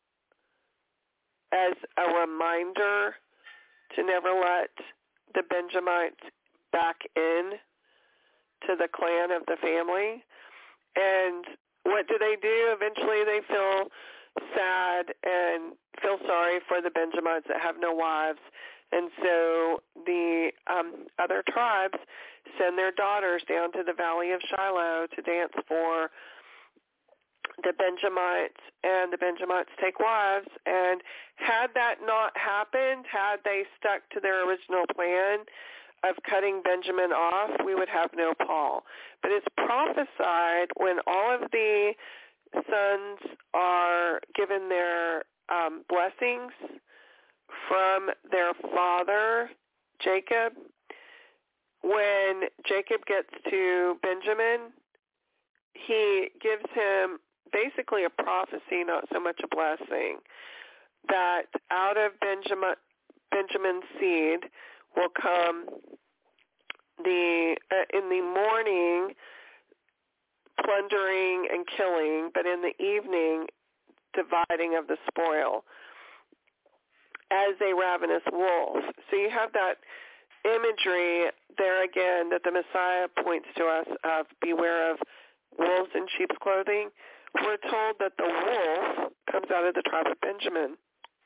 as a reminder to never let the Benjamites back in to the clan of the family. And what do they do? Eventually they feel sad and feel sorry for the Benjamites that have no wives. And so the um, other tribes send their daughters down to the valley of Shiloh to dance for the Benjamites, and the Benjamites take wives. And had that not happened, had they stuck to their original plan of cutting Benjamin off, we would have no Paul. But it's prophesied when all of the sons are given their um, blessings from their father, Jacob. When Jacob gets to Benjamin, he gives him basically a prophecy, not so much a blessing, that out of Benjamin, Benjamin's seed will come the uh, in the morning plundering and killing, but in the evening dividing of the spoil as a ravenous wolf. So you have that imagery there again that the Messiah points to us of beware of wolves in sheep's clothing. We're told that the wolf comes out of the tribe of Benjamin.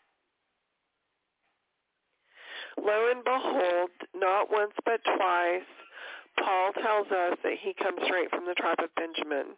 Lo and behold, not once but twice, Paul tells us that he comes straight from the tribe of Benjamin.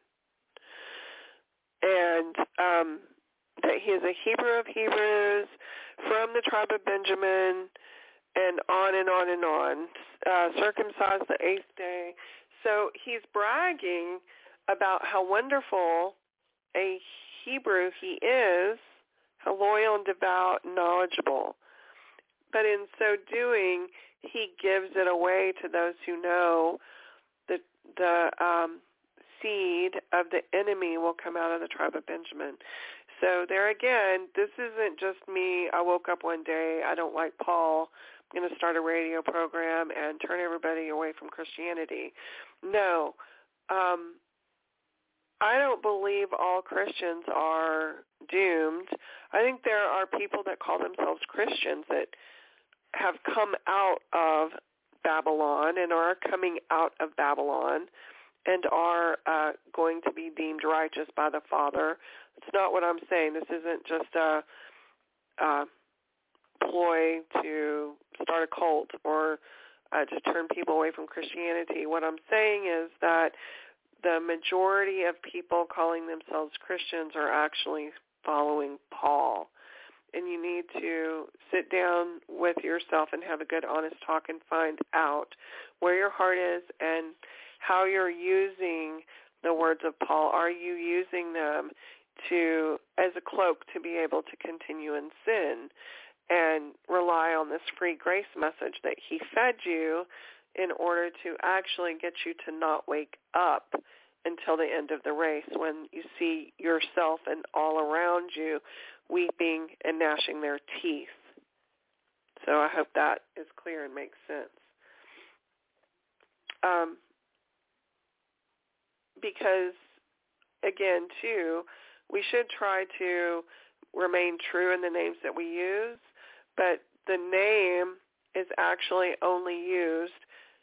And um, that he is a Hebrew of Hebrews from the tribe of Benjamin, and on and on and on, uh, circumcised the eighth day. So he's bragging about how wonderful a Hebrew he is, how loyal and devout and knowledgeable. But in so doing, he gives it away to those who know that the um, seed of the enemy will come out of the tribe of Benjamin. So there again, this isn't just me, I woke up one day, I don't like Paul, going to start a radio program and turn everybody away from Christianity. No. Um, I don't believe all Christians are doomed. I think there are people that call themselves Christians that have come out of Babylon and are coming out of Babylon and are uh, going to be deemed righteous by the Father. It's not what I'm saying. This isn't just a, a ploy to start a cult or uh, to turn people away from Christianity. What I'm saying is that the majority of people calling themselves Christians are actually following Paul. And you need to sit down with yourself and have a good, honest talk and find out where your heart is and how you're using the words of Paul. Are you using them to as a cloak to be able to continue in sin and rely on this free grace message that he fed you in order to actually get you to not wake up until the end of the race when you see yourself and all around you weeping and gnashing their teeth. So I hope that is clear and makes sense. Um, because, again, too, we should try to remain true in the names that we use, but the name is actually only used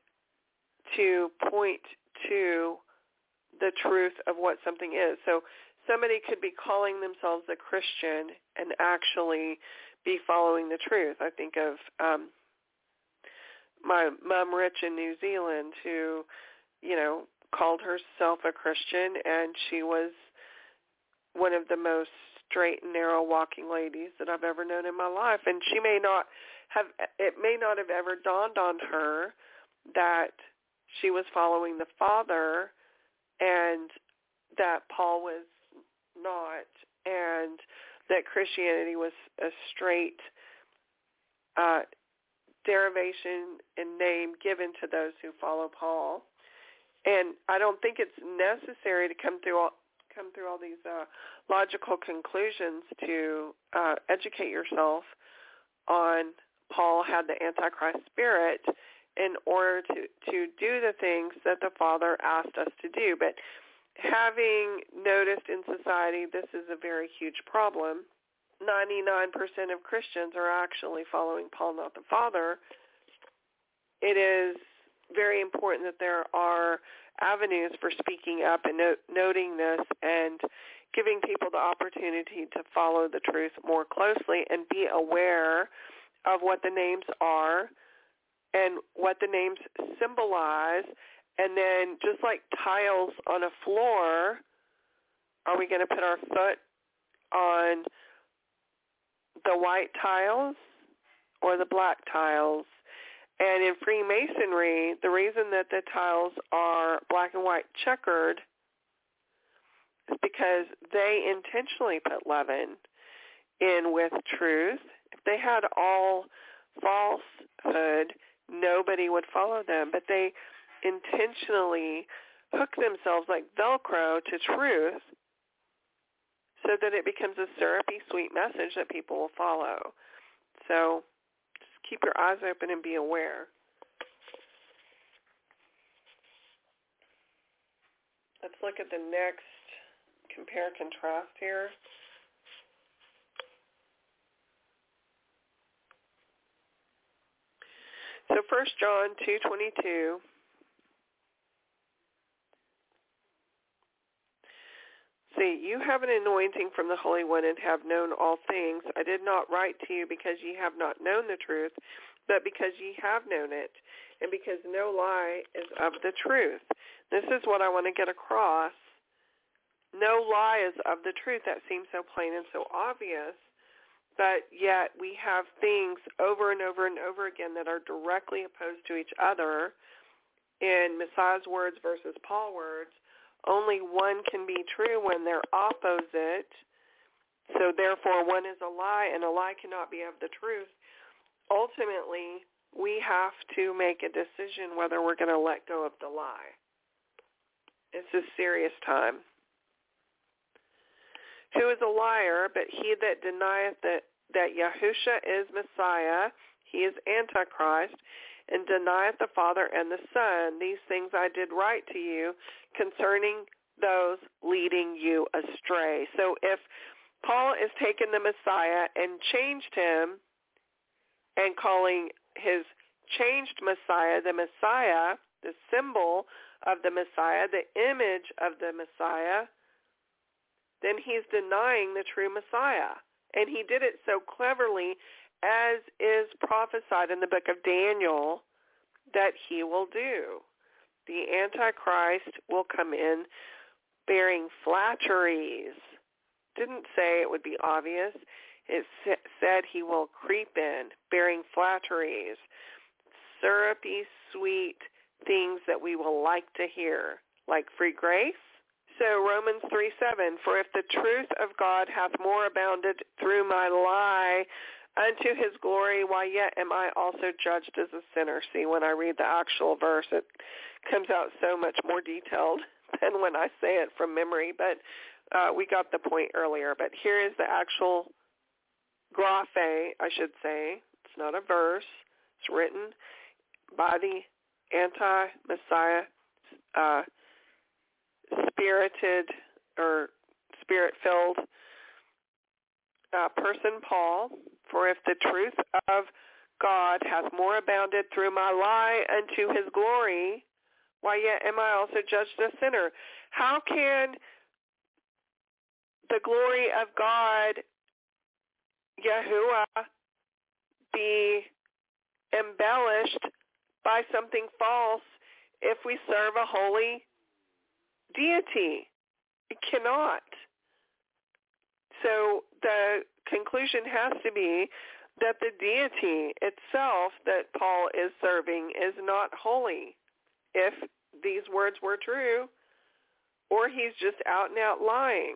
to point to the truth of what something is. So somebody could be calling themselves a Christian and actually be following the truth. I think of um, my mom, Rich, in New Zealand, who, you know, called herself a Christian, and she was one of the most straight and narrow walking ladies that I've ever known in my life. And she may not have, it may not have ever dawned on her that she was following the Father and that Paul was not, and that Christianity was a straight uh, derivation and name given to those who follow Paul. And I don't think it's necessary to come through all, come through all these uh, logical conclusions to uh, educate yourself on Paul had the Antichrist spirit in order to, to do the things that the Father asked us to do. But having noticed in society this is a very huge problem, ninety-nine percent of Christians are actually following Paul, not the Father. It is very important that there are avenues for speaking up and no- noting this and giving people the opportunity to follow the truth more closely and be aware of what the names are and what the names symbolize. And then just like tiles on a floor, are we going to put our foot on the white tiles or the black tiles? And in Freemasonry, the reason that the tiles are black and white checkered is because they intentionally put leaven in with truth. If they had all falsehood, nobody would follow them. But they intentionally hook themselves like Velcro to truth so that it becomes a syrupy, sweet message that people will follow. So just keep your eyes open and be aware. Let's look at the next compare contrast here. So First John two twenty-two. See, you have an anointing from the Holy One and have known all things. I did not write to you because ye have not known the truth, but because ye have known it, and because no lie is of the truth. This is what I want to get across. No lie is of the truth. That seems so plain and so obvious, but yet we have things over and over and over again that are directly opposed to each other in Messiah's words versus Paul's words. Only one can be true when they're opposite. So therefore, one is a lie, and a lie cannot be of the truth. Ultimately, we have to make a decision whether we're going to let go of the lie. It's a serious time. Who is a liar, but he that denieth that, that Yahusha is Messiah, he is Antichrist, and denieth the Father and the Son. These things I did write to you concerning those leading you astray. So if Paul is taking the Messiah and changed him and calling his changed Messiah the Messiah, the symbol of the Messiah, the image of the Messiah, then he's denying the true Messiah. And he did it so cleverly, as is prophesied in the book of Daniel, that he will do. The Antichrist will come in bearing flatteries. Didn't say it would be obvious. It said he will creep in bearing flatteries, syrupy, sweet things that we will like to hear, like free grace. So Romans three seven, for if the truth of God hath more abounded through my lie unto his glory, why yet am I also judged as a sinner? See, when I read the actual verse, it comes out so much more detailed than when I say it from memory, but uh, we got the point earlier. But here is the actual graphe, I should say. It's not a verse. It's written by the anti-Messiah uh, spirited or spirit-filled uh, person, Paul. For if the truth of God hath more abounded through my lie unto his glory, why yet am I also judged a sinner? How can the glory of God, Yahuwah, be embellished by something false if we serve a holy deity? It cannot. So the conclusion has to be that the deity itself that Paul is serving is not holy, if these words were true, or he's just out and out lying.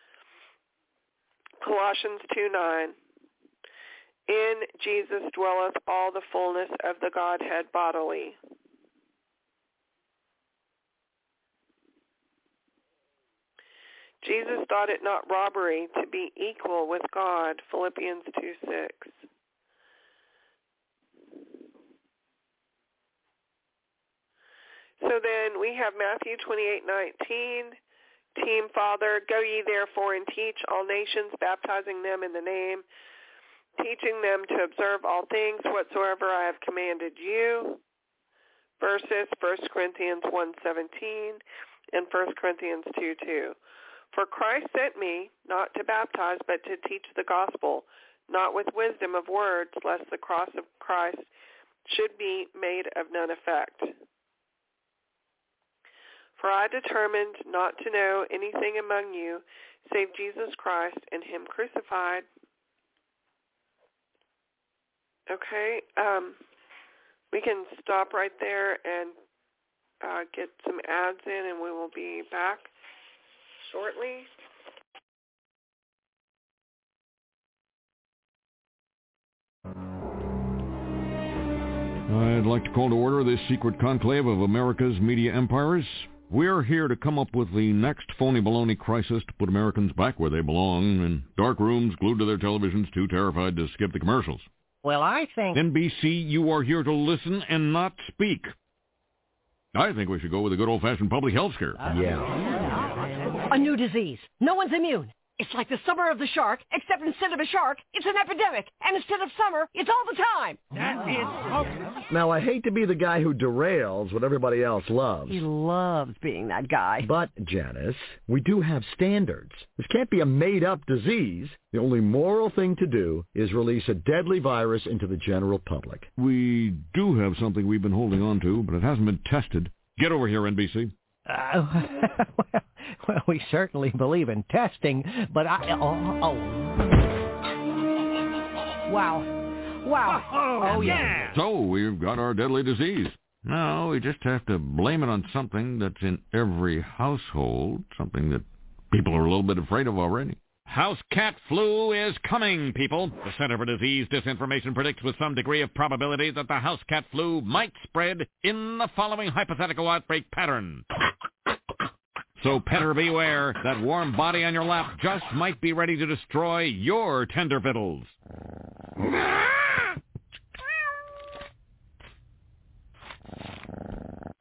Colossians two nine, in Jesus dwelleth all the fullness of the Godhead bodily. Jesus thought it not robbery to be equal with God, Philippians two six. So then we have Matthew twenty-eight nineteen. Team Father, go ye therefore and teach all nations, baptizing them in the name, teaching them to observe all things whatsoever I have commanded you. Verses First Corinthians one seventeen and First Corinthians two two. For Christ sent me not to baptize, but to teach the gospel, not with wisdom of words, lest the cross of Christ should be made of none effect. For I determined not to know anything among you save Jesus Christ and him crucified. Okay, um, we can stop right there and uh, get some ads in, and we will be back shortly. I'd like to call to order this secret conclave of America's media empires. We're here to come up with the next phony baloney crisis to put Americans back where they belong, in dark rooms glued to their televisions, too terrified to skip the commercials. Well, I think... N B C, you are here to listen and not speak. I think we should go with a good old-fashioned public health scare. Yeah. A new disease. No one's immune. It's like the summer of the shark, except instead of a shark, it's an epidemic. And instead of summer, it's all the time. That is hopeless. Now, I hate to be the guy who derails what everybody else loves. He loves being that guy. But, Janice, we do have standards. This can't be a made-up disease. The only moral thing to do is release a deadly virus into the general public. We do have something we've been holding on to, but it hasn't been tested. Get over here, N B C. Uh, well, well, we certainly believe in testing, but I... Oh, oh. Wow. Wow. Oh, oh yeah. So, we've got our deadly disease. Now, we just have to blame it on something that's in every household, something that people are a little bit afraid of already. House cat flu is coming, people. The Center for Disease Disinformation predicts with some degree of probability that the house cat flu might spread in the following hypothetical outbreak pattern. So petter beware, that warm body on your lap just might be ready to destroy your tender fiddles.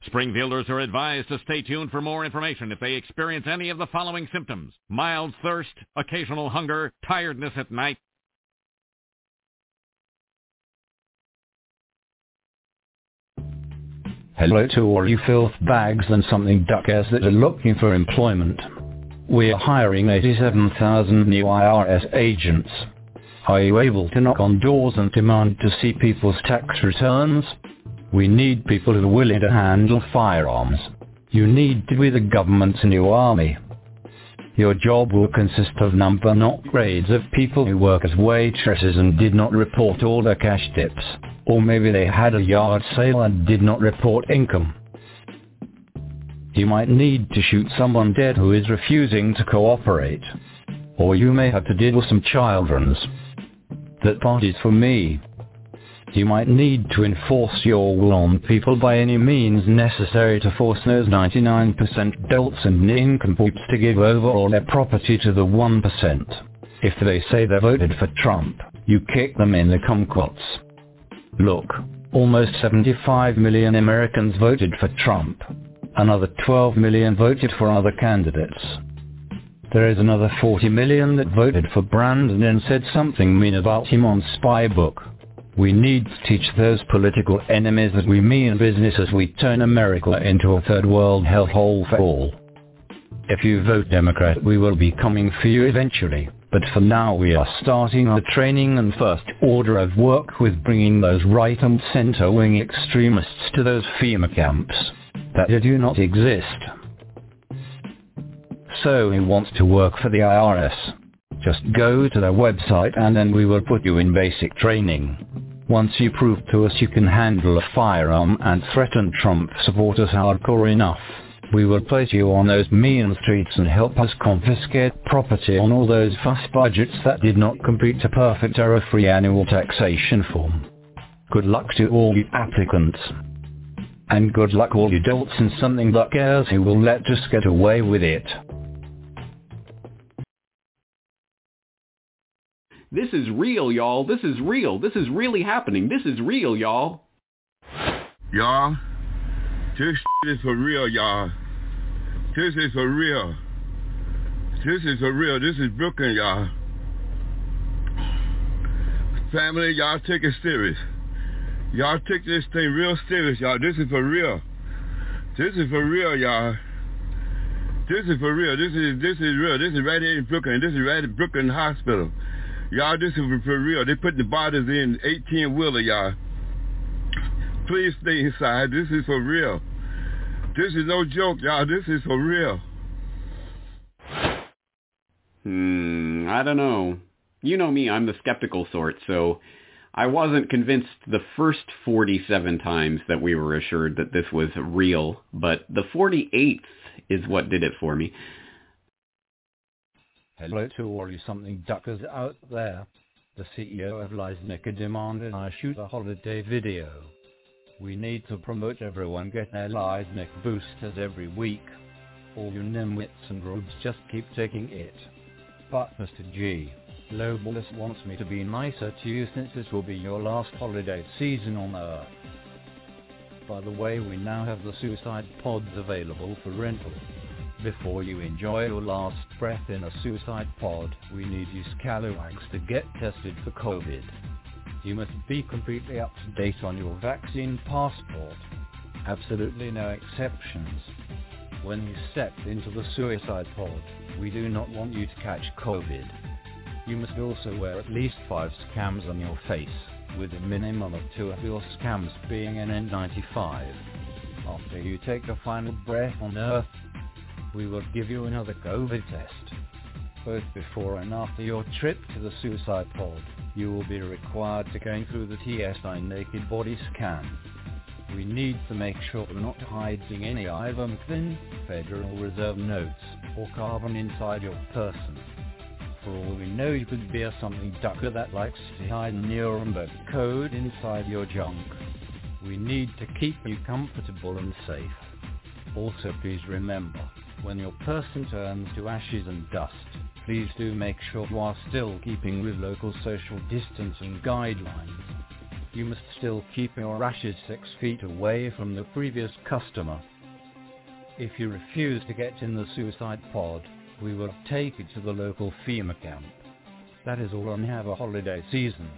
Springfielders are advised to stay tuned for more information if they experience any of the following symptoms: mild thirst, occasional hunger, tiredness at night. Hello to all you filth bags and something duckers that are looking for employment. We're hiring eighty-seven thousand new I R S agents. Are you able to knock on doors and demand to see people's tax returns? We need people who are willing to handle firearms. You need to be the government's new army. Your job will consist of number not grades of people who work as waitresses and did not report all their cash tips. Or maybe they had a yard sale and did not report income. You might need to shoot someone dead who is refusing to cooperate. Or you may have to deal with some children's. That part is for me. You might need to enforce your will on people by any means necessary to force those ninety-nine percent dolts and nincompoops to give over all their property to the one percent. If they say they voted for Trump, you kick them in the kumquats. Look, almost seventy-five million Americans voted for Trump. Another twelve million voted for other candidates. There is another forty million that voted for Brandon and said something mean about him on Spybook. We need to teach those political enemies that we mean business as we turn America into a third world hellhole for all. If you vote Democrat, we will be coming for you eventually, but for now we are starting our training and first order of work with bringing those right and center wing extremists to those FEMA camps that do not exist. So who wants to work for the I R S? Just go to their website and then we will put you in basic training. Once you prove to us you can handle a firearm and threaten Trump supporters hardcore enough, we will place you on those mean streets and help us confiscate property on all those fuss budgets that did not complete a perfect error-free annual taxation form. Good luck to all you applicants. And good luck all you dolts and something duckers who will let us get away with it. This is real, y'all. This is real. This is really happening. This is real, y'all. Y'all, this is for real, y'all. This is for real. This is for real. This is Brooklyn, y'all. Family, y'all take it serious. Y'all take this thing real serious, y'all. This is for real. This is for real, y'all. This is for real. This is this is real. This is right here in Brooklyn. This is right at Brooklyn Hospital. Y'all, this is for real. They put the bodies in eighteen-wheeler, y'all. Please stay inside. This is for real. This is no joke, y'all. This is for real. Hmm, I don't know. You know me, I'm the skeptical sort, so I wasn't convinced the first forty-seven times that we were assured that this was real, but the forty-eighth is what did it for me. Hello to all you something duckers out there. The C E O of Leisnica demanded I shoot a holiday video. We need to promote everyone get their Leisnic boosters every week. All you nimwits and grubs just keep taking it. But Mister G, Globalist wants me to be nicer to you since this will be your last holiday season on Earth. By the way, we now have the suicide pods available for rental. Before you enjoy your last breath in a suicide pod, we need you scalawags to get tested for COVID. You must be completely up to date on your vaccine passport. Absolutely no exceptions. When you step into the suicide pod, we do not want you to catch COVID. You must also wear at least five scams on your face, with a minimum of two of your scams being an N ninety-five. After you take your final breath on Earth, we will give you another COVID test. Both before and after your trip to the suicide pod, you will be required to go through the T S I naked body scan. We need to make sure we're not hiding any Ivan Thin, Federal Reserve notes, or carbon inside your person. For all we know, you could be a something ducker that likes to hide Nuremberg code inside your junk. We need to keep you comfortable and safe. Also, please remember, when your person turns to ashes and dust, please do make sure you are still keeping with local social distancing guidelines. you must still keep your rashes six feet away from the previous customer. If you refuse to get in the suicide pod, we will take you to the local FEMA camp. That is all on Have a Holiday Season.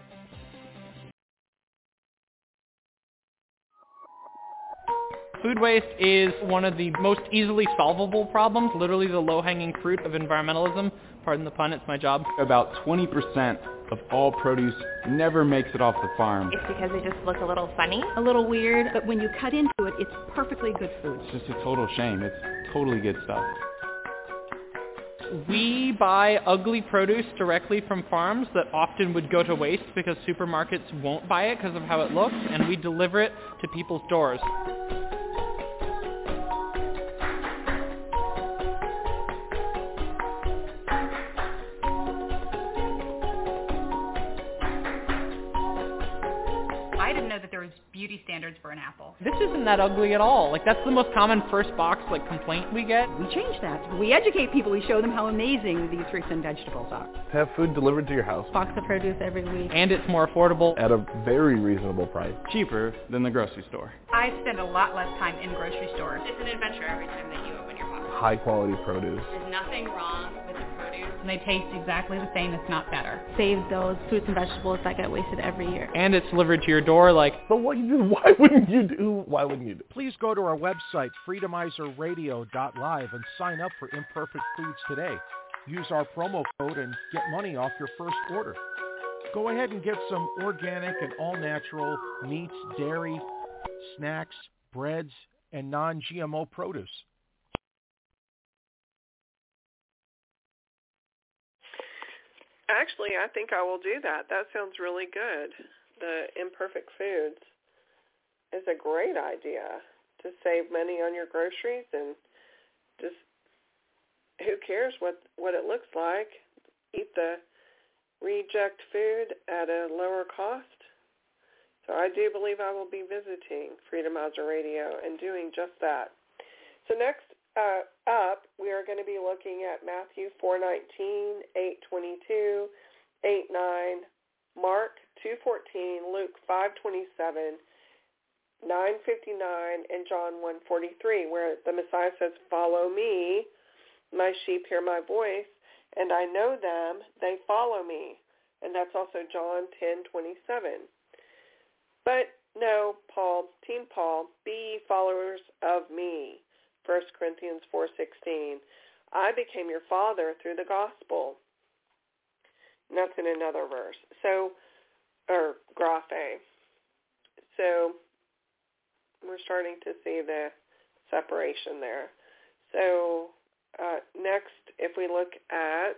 Food waste is one of the most easily solvable problems, literally the low-hanging fruit of environmentalism. Pardon the pun, it's my job. About twenty percent of all produce never makes it off the farm. It's because they just look a little funny, a little weird, but when you cut into it, it's perfectly good food. It's just a total shame. It's totally good stuff. We buy ugly produce directly from farms that often would go to waste because supermarkets won't buy it because of how it looks, and we deliver it to people's doors. Beauty standards for an apple. This isn't that ugly at all. Like, that's the most common first box, like, complaint we get. We change that. We educate people. We show them how amazing these fruits and vegetables are. To have food delivered to your house. Box of produce every week. And it's more affordable. At a very reasonable price. Cheaper than the grocery store. I spend a lot less time in grocery stores. It's an adventure every time that you open your box. High quality produce. There's nothing wrong with the produce. And they taste exactly the same, if not better. Save those fruits and vegetables that get wasted every year. And it's delivered to your door like... But what, why wouldn't you do? Why wouldn't you do? Please go to our website, freedomizer radio dot live, and sign up for Imperfect Foods today. Use our promo code and get money off your first order. Go ahead and get some organic and all-natural meats, dairy, snacks, breads, and non-G M O produce. Actually, I think I will do that. That sounds really good. The Imperfect Foods is a great idea to save money on your groceries, and just who cares what, what it looks like? Eat the reject food at a lower cost. So I do believe I will be visiting Freedomizer Radio and doing just that. So next Uh, up, we are going to be looking at Matthew four nineteen, eight twenty-two, eight nine, Mark two fourteen, Luke five twenty-seven, nine fifty-nine, and John one forty-three, where the Messiah says, "Follow me, my sheep hear my voice, and I know them, they follow me." And that's also John ten twenty-seven. But no, Paul, Team Paul, be ye followers of me. First Corinthians four sixteen. I became your father through the gospel. And that's in another verse. So, or graphe. So, we're starting to see the separation there. So, uh, next, if we look at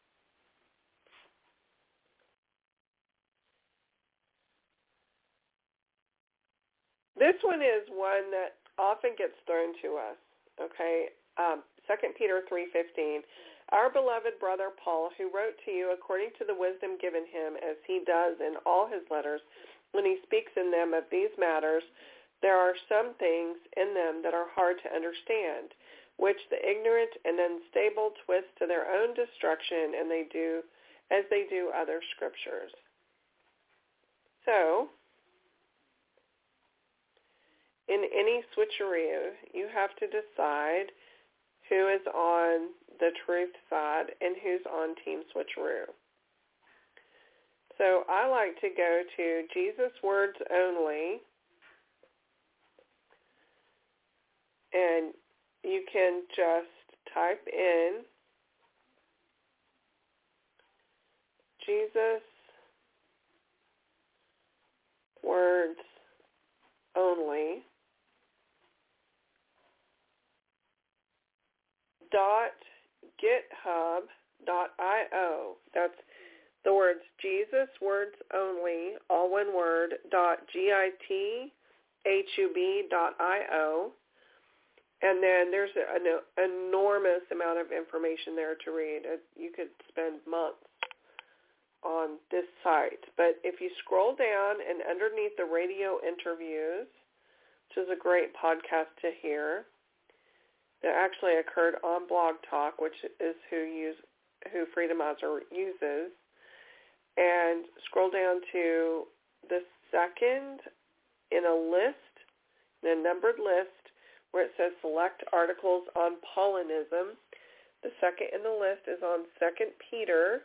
this one is one that often gets thrown to us. Okay, um, Second Peter three fifteen. Our beloved brother Paul, who wrote to you according to the wisdom given him, as he does in all his letters, when he speaks in them of these matters, there are some things in them that are hard to understand, which the ignorant and unstable twist to their own destruction, and they do as they do other scriptures. So, in any switcheroo, you have to decide who is on the truth side and who's on Team Switcheroo. So I like to go to Jesus Words Only, and you can just type in Jesus Words Only. dot github dot io. That's the words Jesus Words Only, all one word, dot G I T H U B dot I-O. And then there's an enormous amount of information there to read. You could spend months on this site. But if you scroll down and underneath the radio interviews, which is a great podcast to hear, that actually occurred on Blog Talk, which is who use who Freedomizer uses, and scroll down to this second in a list, in a numbered list, where it says select articles on Paulinism. The second in the list is on Second Peter,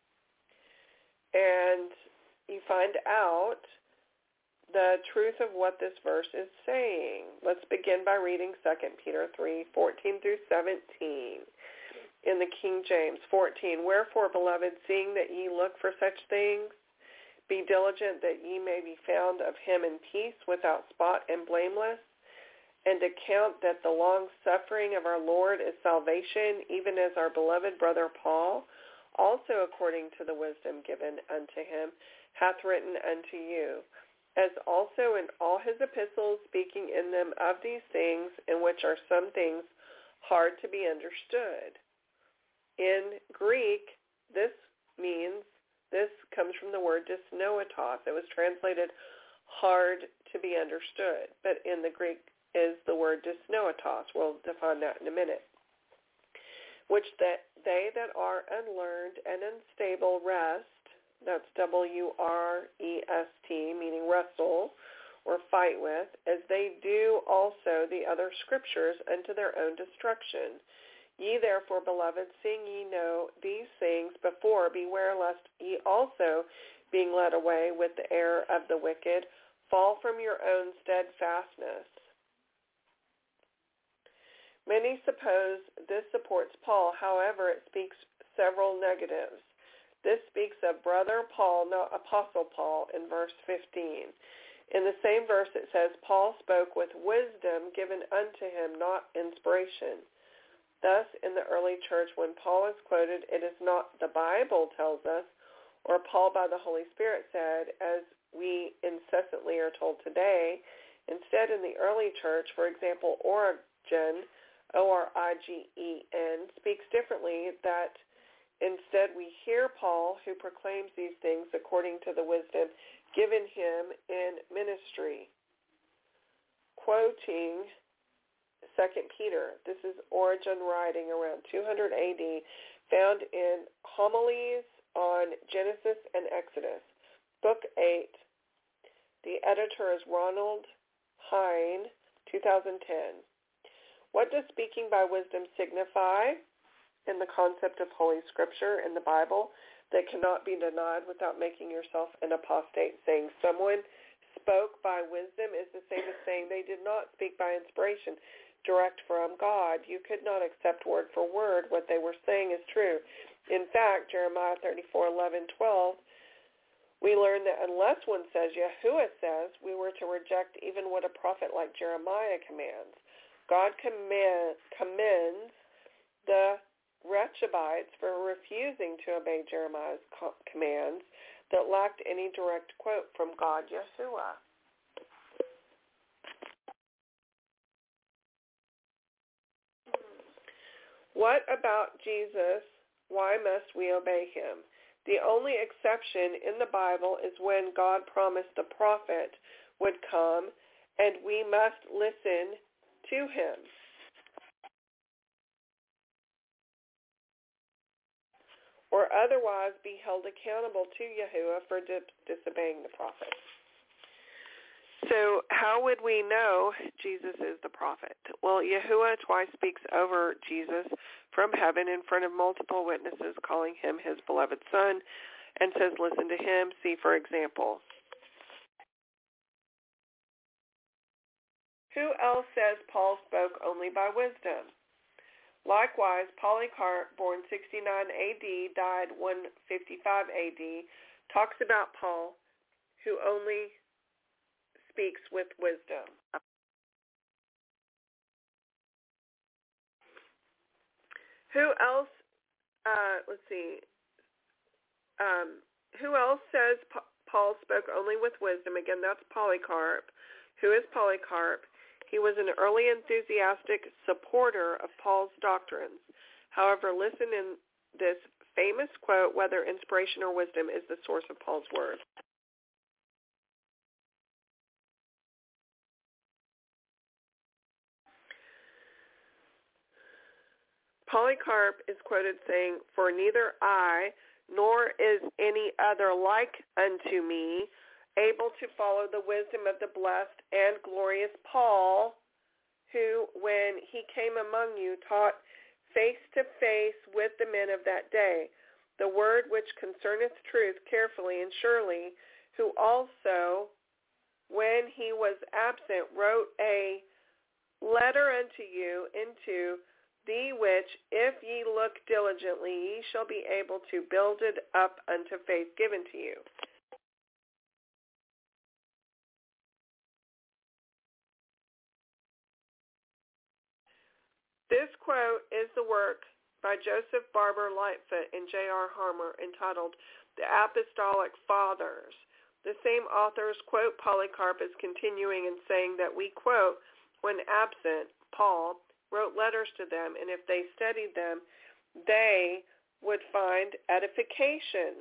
and you find out the truth of what this verse is saying. Let's begin by reading Second Peter three, fourteen through seventeen. In the King James, fourteen, wherefore, beloved, seeing that ye look for such things, be diligent that ye may be found of him in peace, without spot and blameless, and account that the long-suffering of our Lord is salvation, even as our beloved brother Paul, also according to the wisdom given unto him, hath written unto you, as also in all his epistles, speaking in them of these things, in which are some things hard to be understood. In Greek, this means, this comes from the word dysnoetos. It was translated hard to be understood, but in the Greek is the word dysnoetos. We'll define that in a minute. Which that they that are unlearned and unstable rest, that's W R E S T, meaning wrestle or fight with, as they do also the other scriptures unto their own destruction. Ye therefore, beloved, seeing ye know these things before, beware lest ye also, being led away with the error of the wicked, fall from your own steadfastness. Many suppose this supports Paul. However, it speaks several negatives. This speaks of brother Paul, not Apostle Paul, in verse fifteen. In the same verse it says, Paul spoke with wisdom given unto him, not inspiration. Thus, in the early church, when Paul is quoted, it is not the Bible tells us, or Paul by the Holy Spirit said, as we incessantly are told today. Instead, in the early church, for example, Origen, O R I G E N, speaks differently, that instead we hear Paul, who proclaims these things according to the wisdom given him in ministry. Quoting Second Peter. This is Origen writing around two hundred A D, found in Homilies on Genesis and Exodus, Book eight. The editor is Ronald Hine, two thousand ten. What does speaking by wisdom signify in the concept of Holy Scripture in the Bible that cannot be denied without making yourself an apostate? Saying someone spoke by wisdom is the same as saying they did not speak by inspiration direct from God. You could not accept word for word what they were saying is true. In fact, Jeremiah thirty-four, eleven, twelve, we learn that unless one says, Yahuwah says, we were to reject even what a prophet like Jeremiah commands. God command, commends the Rechabites for refusing to obey Jeremiah's co- commands that lacked any direct quote from God, Yahuwah. What about Jesus? Why must we obey him? The only exception in the Bible is when God promised the prophet would come, and we must listen to him. Or otherwise be held accountable to Yahuwah for dis- disobeying the prophet. So how would we know Jesus is the prophet? Well, Yahuwah twice speaks over Jesus from heaven in front of multiple witnesses, calling him his beloved son, and says, listen to him. See, for example, who else says Paul spoke only by wisdom? Likewise, Polycarp, born sixty-nine A D, died one fifty-five A D, talks about Paul, who only speaks with wisdom. Who else, uh, let's see, um, who else says Pa- Paul spoke only with wisdom? Again, that's Polycarp. Who is Polycarp? He was an early enthusiastic supporter of Paul's doctrines. However, listen in this famous quote, whether inspiration or wisdom is the source of Paul's words. Polycarp is quoted saying, for neither I nor is any other like unto me able to follow the wisdom of the blessed and glorious Paul, who, when he came among you, taught face to face with the men of that day, the word which concerneth truth carefully and surely, who also, when he was absent, wrote a letter unto you, into the which, if ye look diligently, ye shall be able to build it up unto faith given to you. This quote is the work by Joseph Barber Lightfoot and J R Harmer, entitled The Apostolic Fathers. The same authors quote Polycarp as continuing and saying that we, quote, when absent, Paul wrote letters to them, and if they studied them, they would find edification.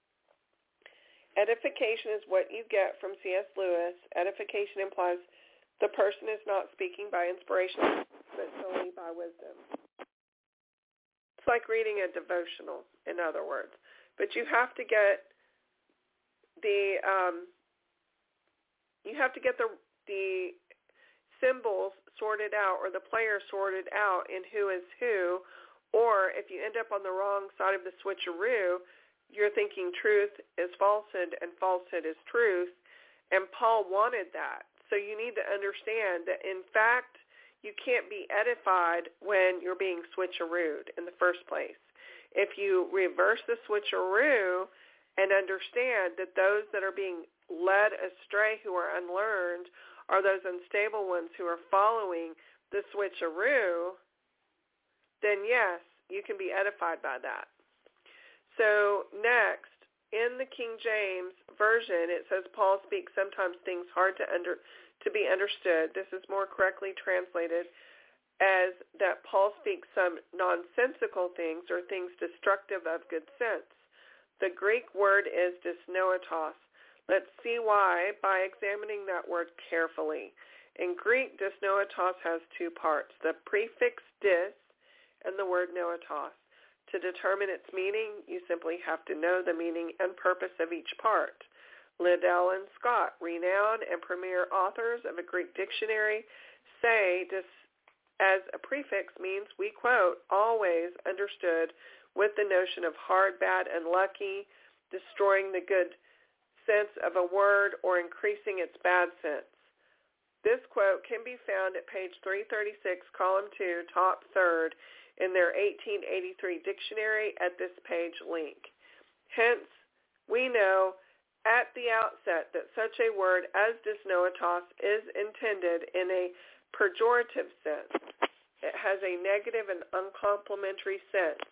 Edification is what you get from C S Lewis. Edification implies the person is not speaking by inspiration, but solely by wisdom. It's like reading a devotional, in other words. But you have to get the um, you have to get the the symbols sorted out, or the players sorted out in who is who, or if you end up on the wrong side of the switcheroo, you're thinking truth is falsehood and falsehood is truth, and Paul wanted that. So you need to understand that, in fact, you can't be edified when you're being switcherooed in the first place. If you reverse the switcheroo and understand that those that are being led astray, who are unlearned, are those unstable ones who are following the switcheroo, then yes, you can be edified by that. So next, in the King James Version, it says Paul speaks sometimes things hard to under to be understood. This is more correctly translated as that Paul speaks some nonsensical things, or things destructive of good sense. The Greek word is dysnoetos. Let's see why by examining that word carefully. In Greek, dysnoetos has two parts, the prefix dis and the word noetos. To determine its meaning, you simply have to know the meaning and purpose of each part. Liddell and Scott, renowned and premier authors of a Greek dictionary, say dis as a prefix means, we quote, always understood with the notion of hard, bad, unlucky, destroying the good sense of a word, or increasing its bad sense. This quote can be found at page three thirty-six, column two, top third, in their eighteen eighty-three dictionary at this page link. Hence, we know at the outset that such a word as dysnoetos is intended in a pejorative sense. It has a negative and uncomplimentary sense.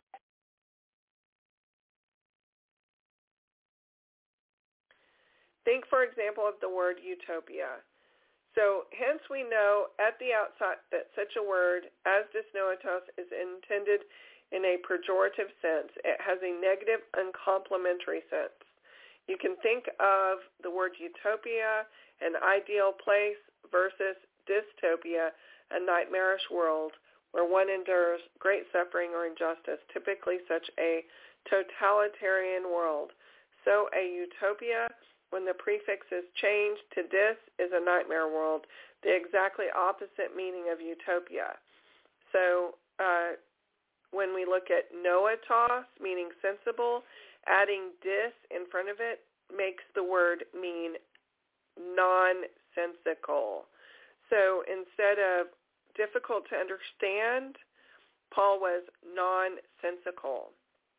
Think, for example, of the word utopia. So hence we know at the outset that such a word as dysnoetos is intended in a pejorative sense. It has a negative, uncomplimentary sense. You can think of the word utopia, an ideal place, versus dystopia, a nightmarish world where one endures great suffering or injustice, typically such a totalitarian world. So a utopia, when the prefix is changed to dis, is a nightmare world, the exactly opposite meaning of utopia. So uh, when we look at noetos, meaning sensible, adding dis in front of it makes the word mean nonsensical. So instead of difficult to understand, Paul was nonsensical.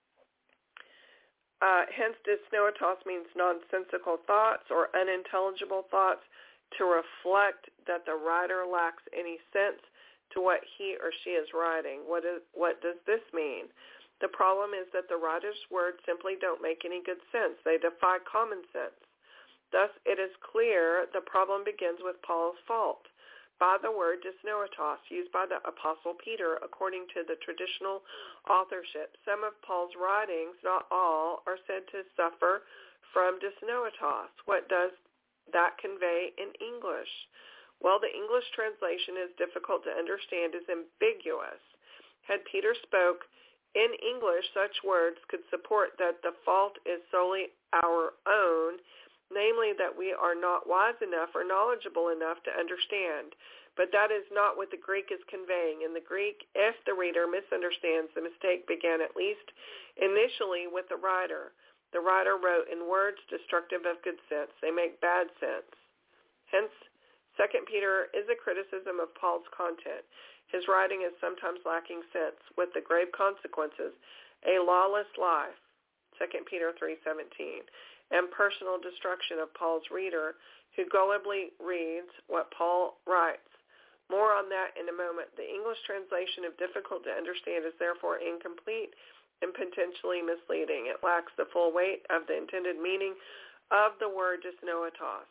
Uh, hence, dysnoetos means nonsensical thoughts or unintelligible thoughts, to reflect that the writer lacks any sense to what he or she is writing. What is, what does this mean? The problem is that the writer's words simply don't make any good sense. They defy common sense. Thus, it is clear the problem begins with Paul's fault. By the word dysnoetos, used by the Apostle Peter, according to the traditional authorship, some of Paul's writings, not all, are said to suffer from dysnoetos. What does that convey in English? Well, the English translation is difficult to understand, is ambiguous. Had Peter spoke in English, such words could support that the fault is solely our own, namely that we are not wise enough or knowledgeable enough to understand. But that is not what the Greek is conveying. In the Greek, if the reader misunderstands, the mistake began at least initially with the writer. The writer wrote in words destructive of good sense. They make bad sense. Hence, Second Peter is a criticism of Paul's content. His writing is sometimes lacking sense, with the grave consequences, a lawless life, Second Peter three seventeen, and personal destruction of Paul's reader, who gullibly reads what Paul writes. More on that in a moment. The English translation of difficult to understand is therefore incomplete and potentially misleading. It lacks the full weight of the intended meaning of the word dysnoetos.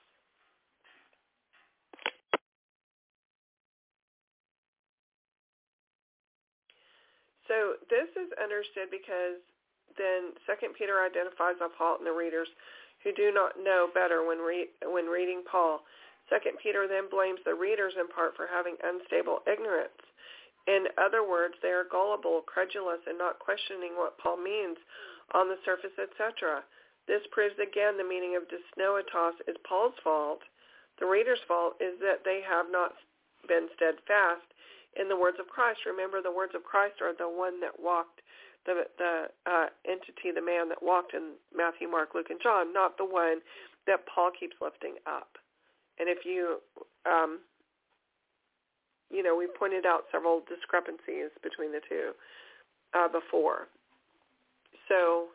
So this is understood because then Second Peter identifies a fault in the readers who do not know better when re- when reading Paul. Second Peter then blames the readers in part for having unstable ignorance. In other words, they are gullible, credulous, and not questioning what Paul means on the surface, et cetera. This proves again the meaning of dysnoetos is Paul's fault. The reader's fault is that they have not been steadfast in the words of Christ. Remember, the words of Christ are the one that walked, the the uh, entity, the man that walked in Matthew, Mark, Luke, and John, not the one that Paul keeps lifting up. And if you, um, you know, we pointed out several discrepancies between the two uh, before. So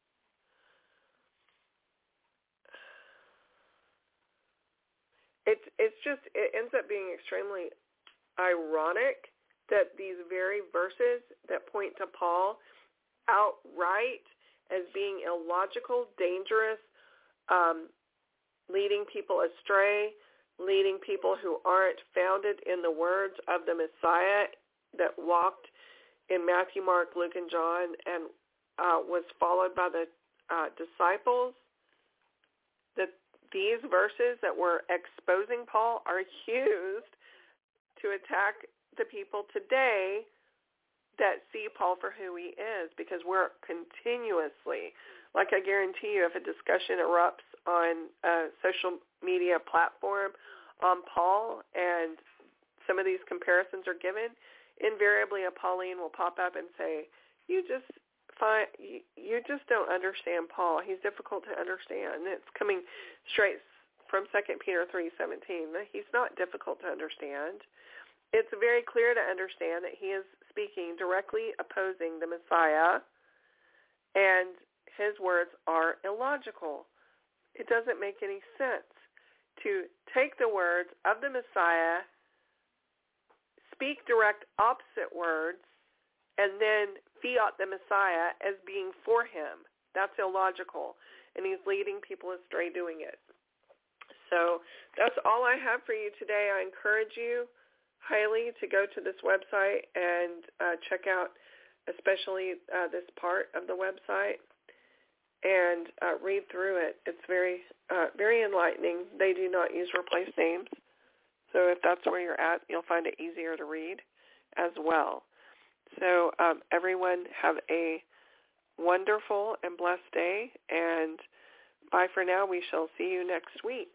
it's it's just it ends up being extremely ironic that these very verses that point to Paul outright as being illogical, dangerous, um, leading people astray, leading people who aren't founded in the words of the Messiah that walked in Matthew, Mark, Luke, and John and uh, was followed by the uh, disciples, that these verses that were exposing Paul are used to attack the people today that see Paul for who he is, because we're continuously, like I guarantee you, if a discussion erupts on a social media platform on Paul and some of these comparisons are given, invariably a Pauline will pop up and say, you just find, you, you just don't understand Paul. He's difficult to understand. And it's coming straight from Second Peter three seventeen. He's not difficult to understand. It's very clear to understand that he is speaking directly opposing the Messiah, and his words are illogical. It doesn't make any sense to take the words of the Messiah, speak direct opposite words, and then fiat the Messiah as being for him. That's illogical, and he's leading people astray doing it. So that's all I have for you today. I encourage you highly to go to this website and uh, check out especially uh, this part of the website and uh, read through it. It's very, uh, very enlightening. They do not use replace names. So if that's where you're at, you'll find it easier to read as well. So um, everyone have a wonderful and blessed day, and bye for now. We shall see you next week.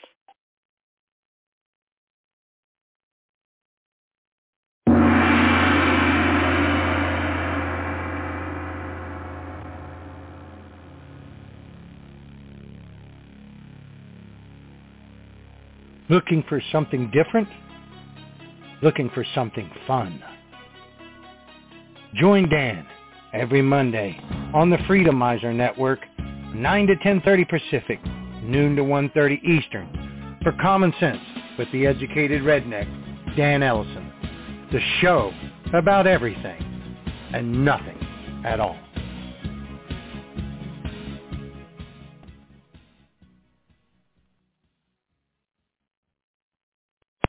Looking for something different? Looking for something fun? Join Dan every Monday on the Freedomizer Network, nine to ten thirty Pacific, noon to one thirty Eastern, for Common Sense with the Educated Redneck, Dan Ellison. The show about everything and nothing at all.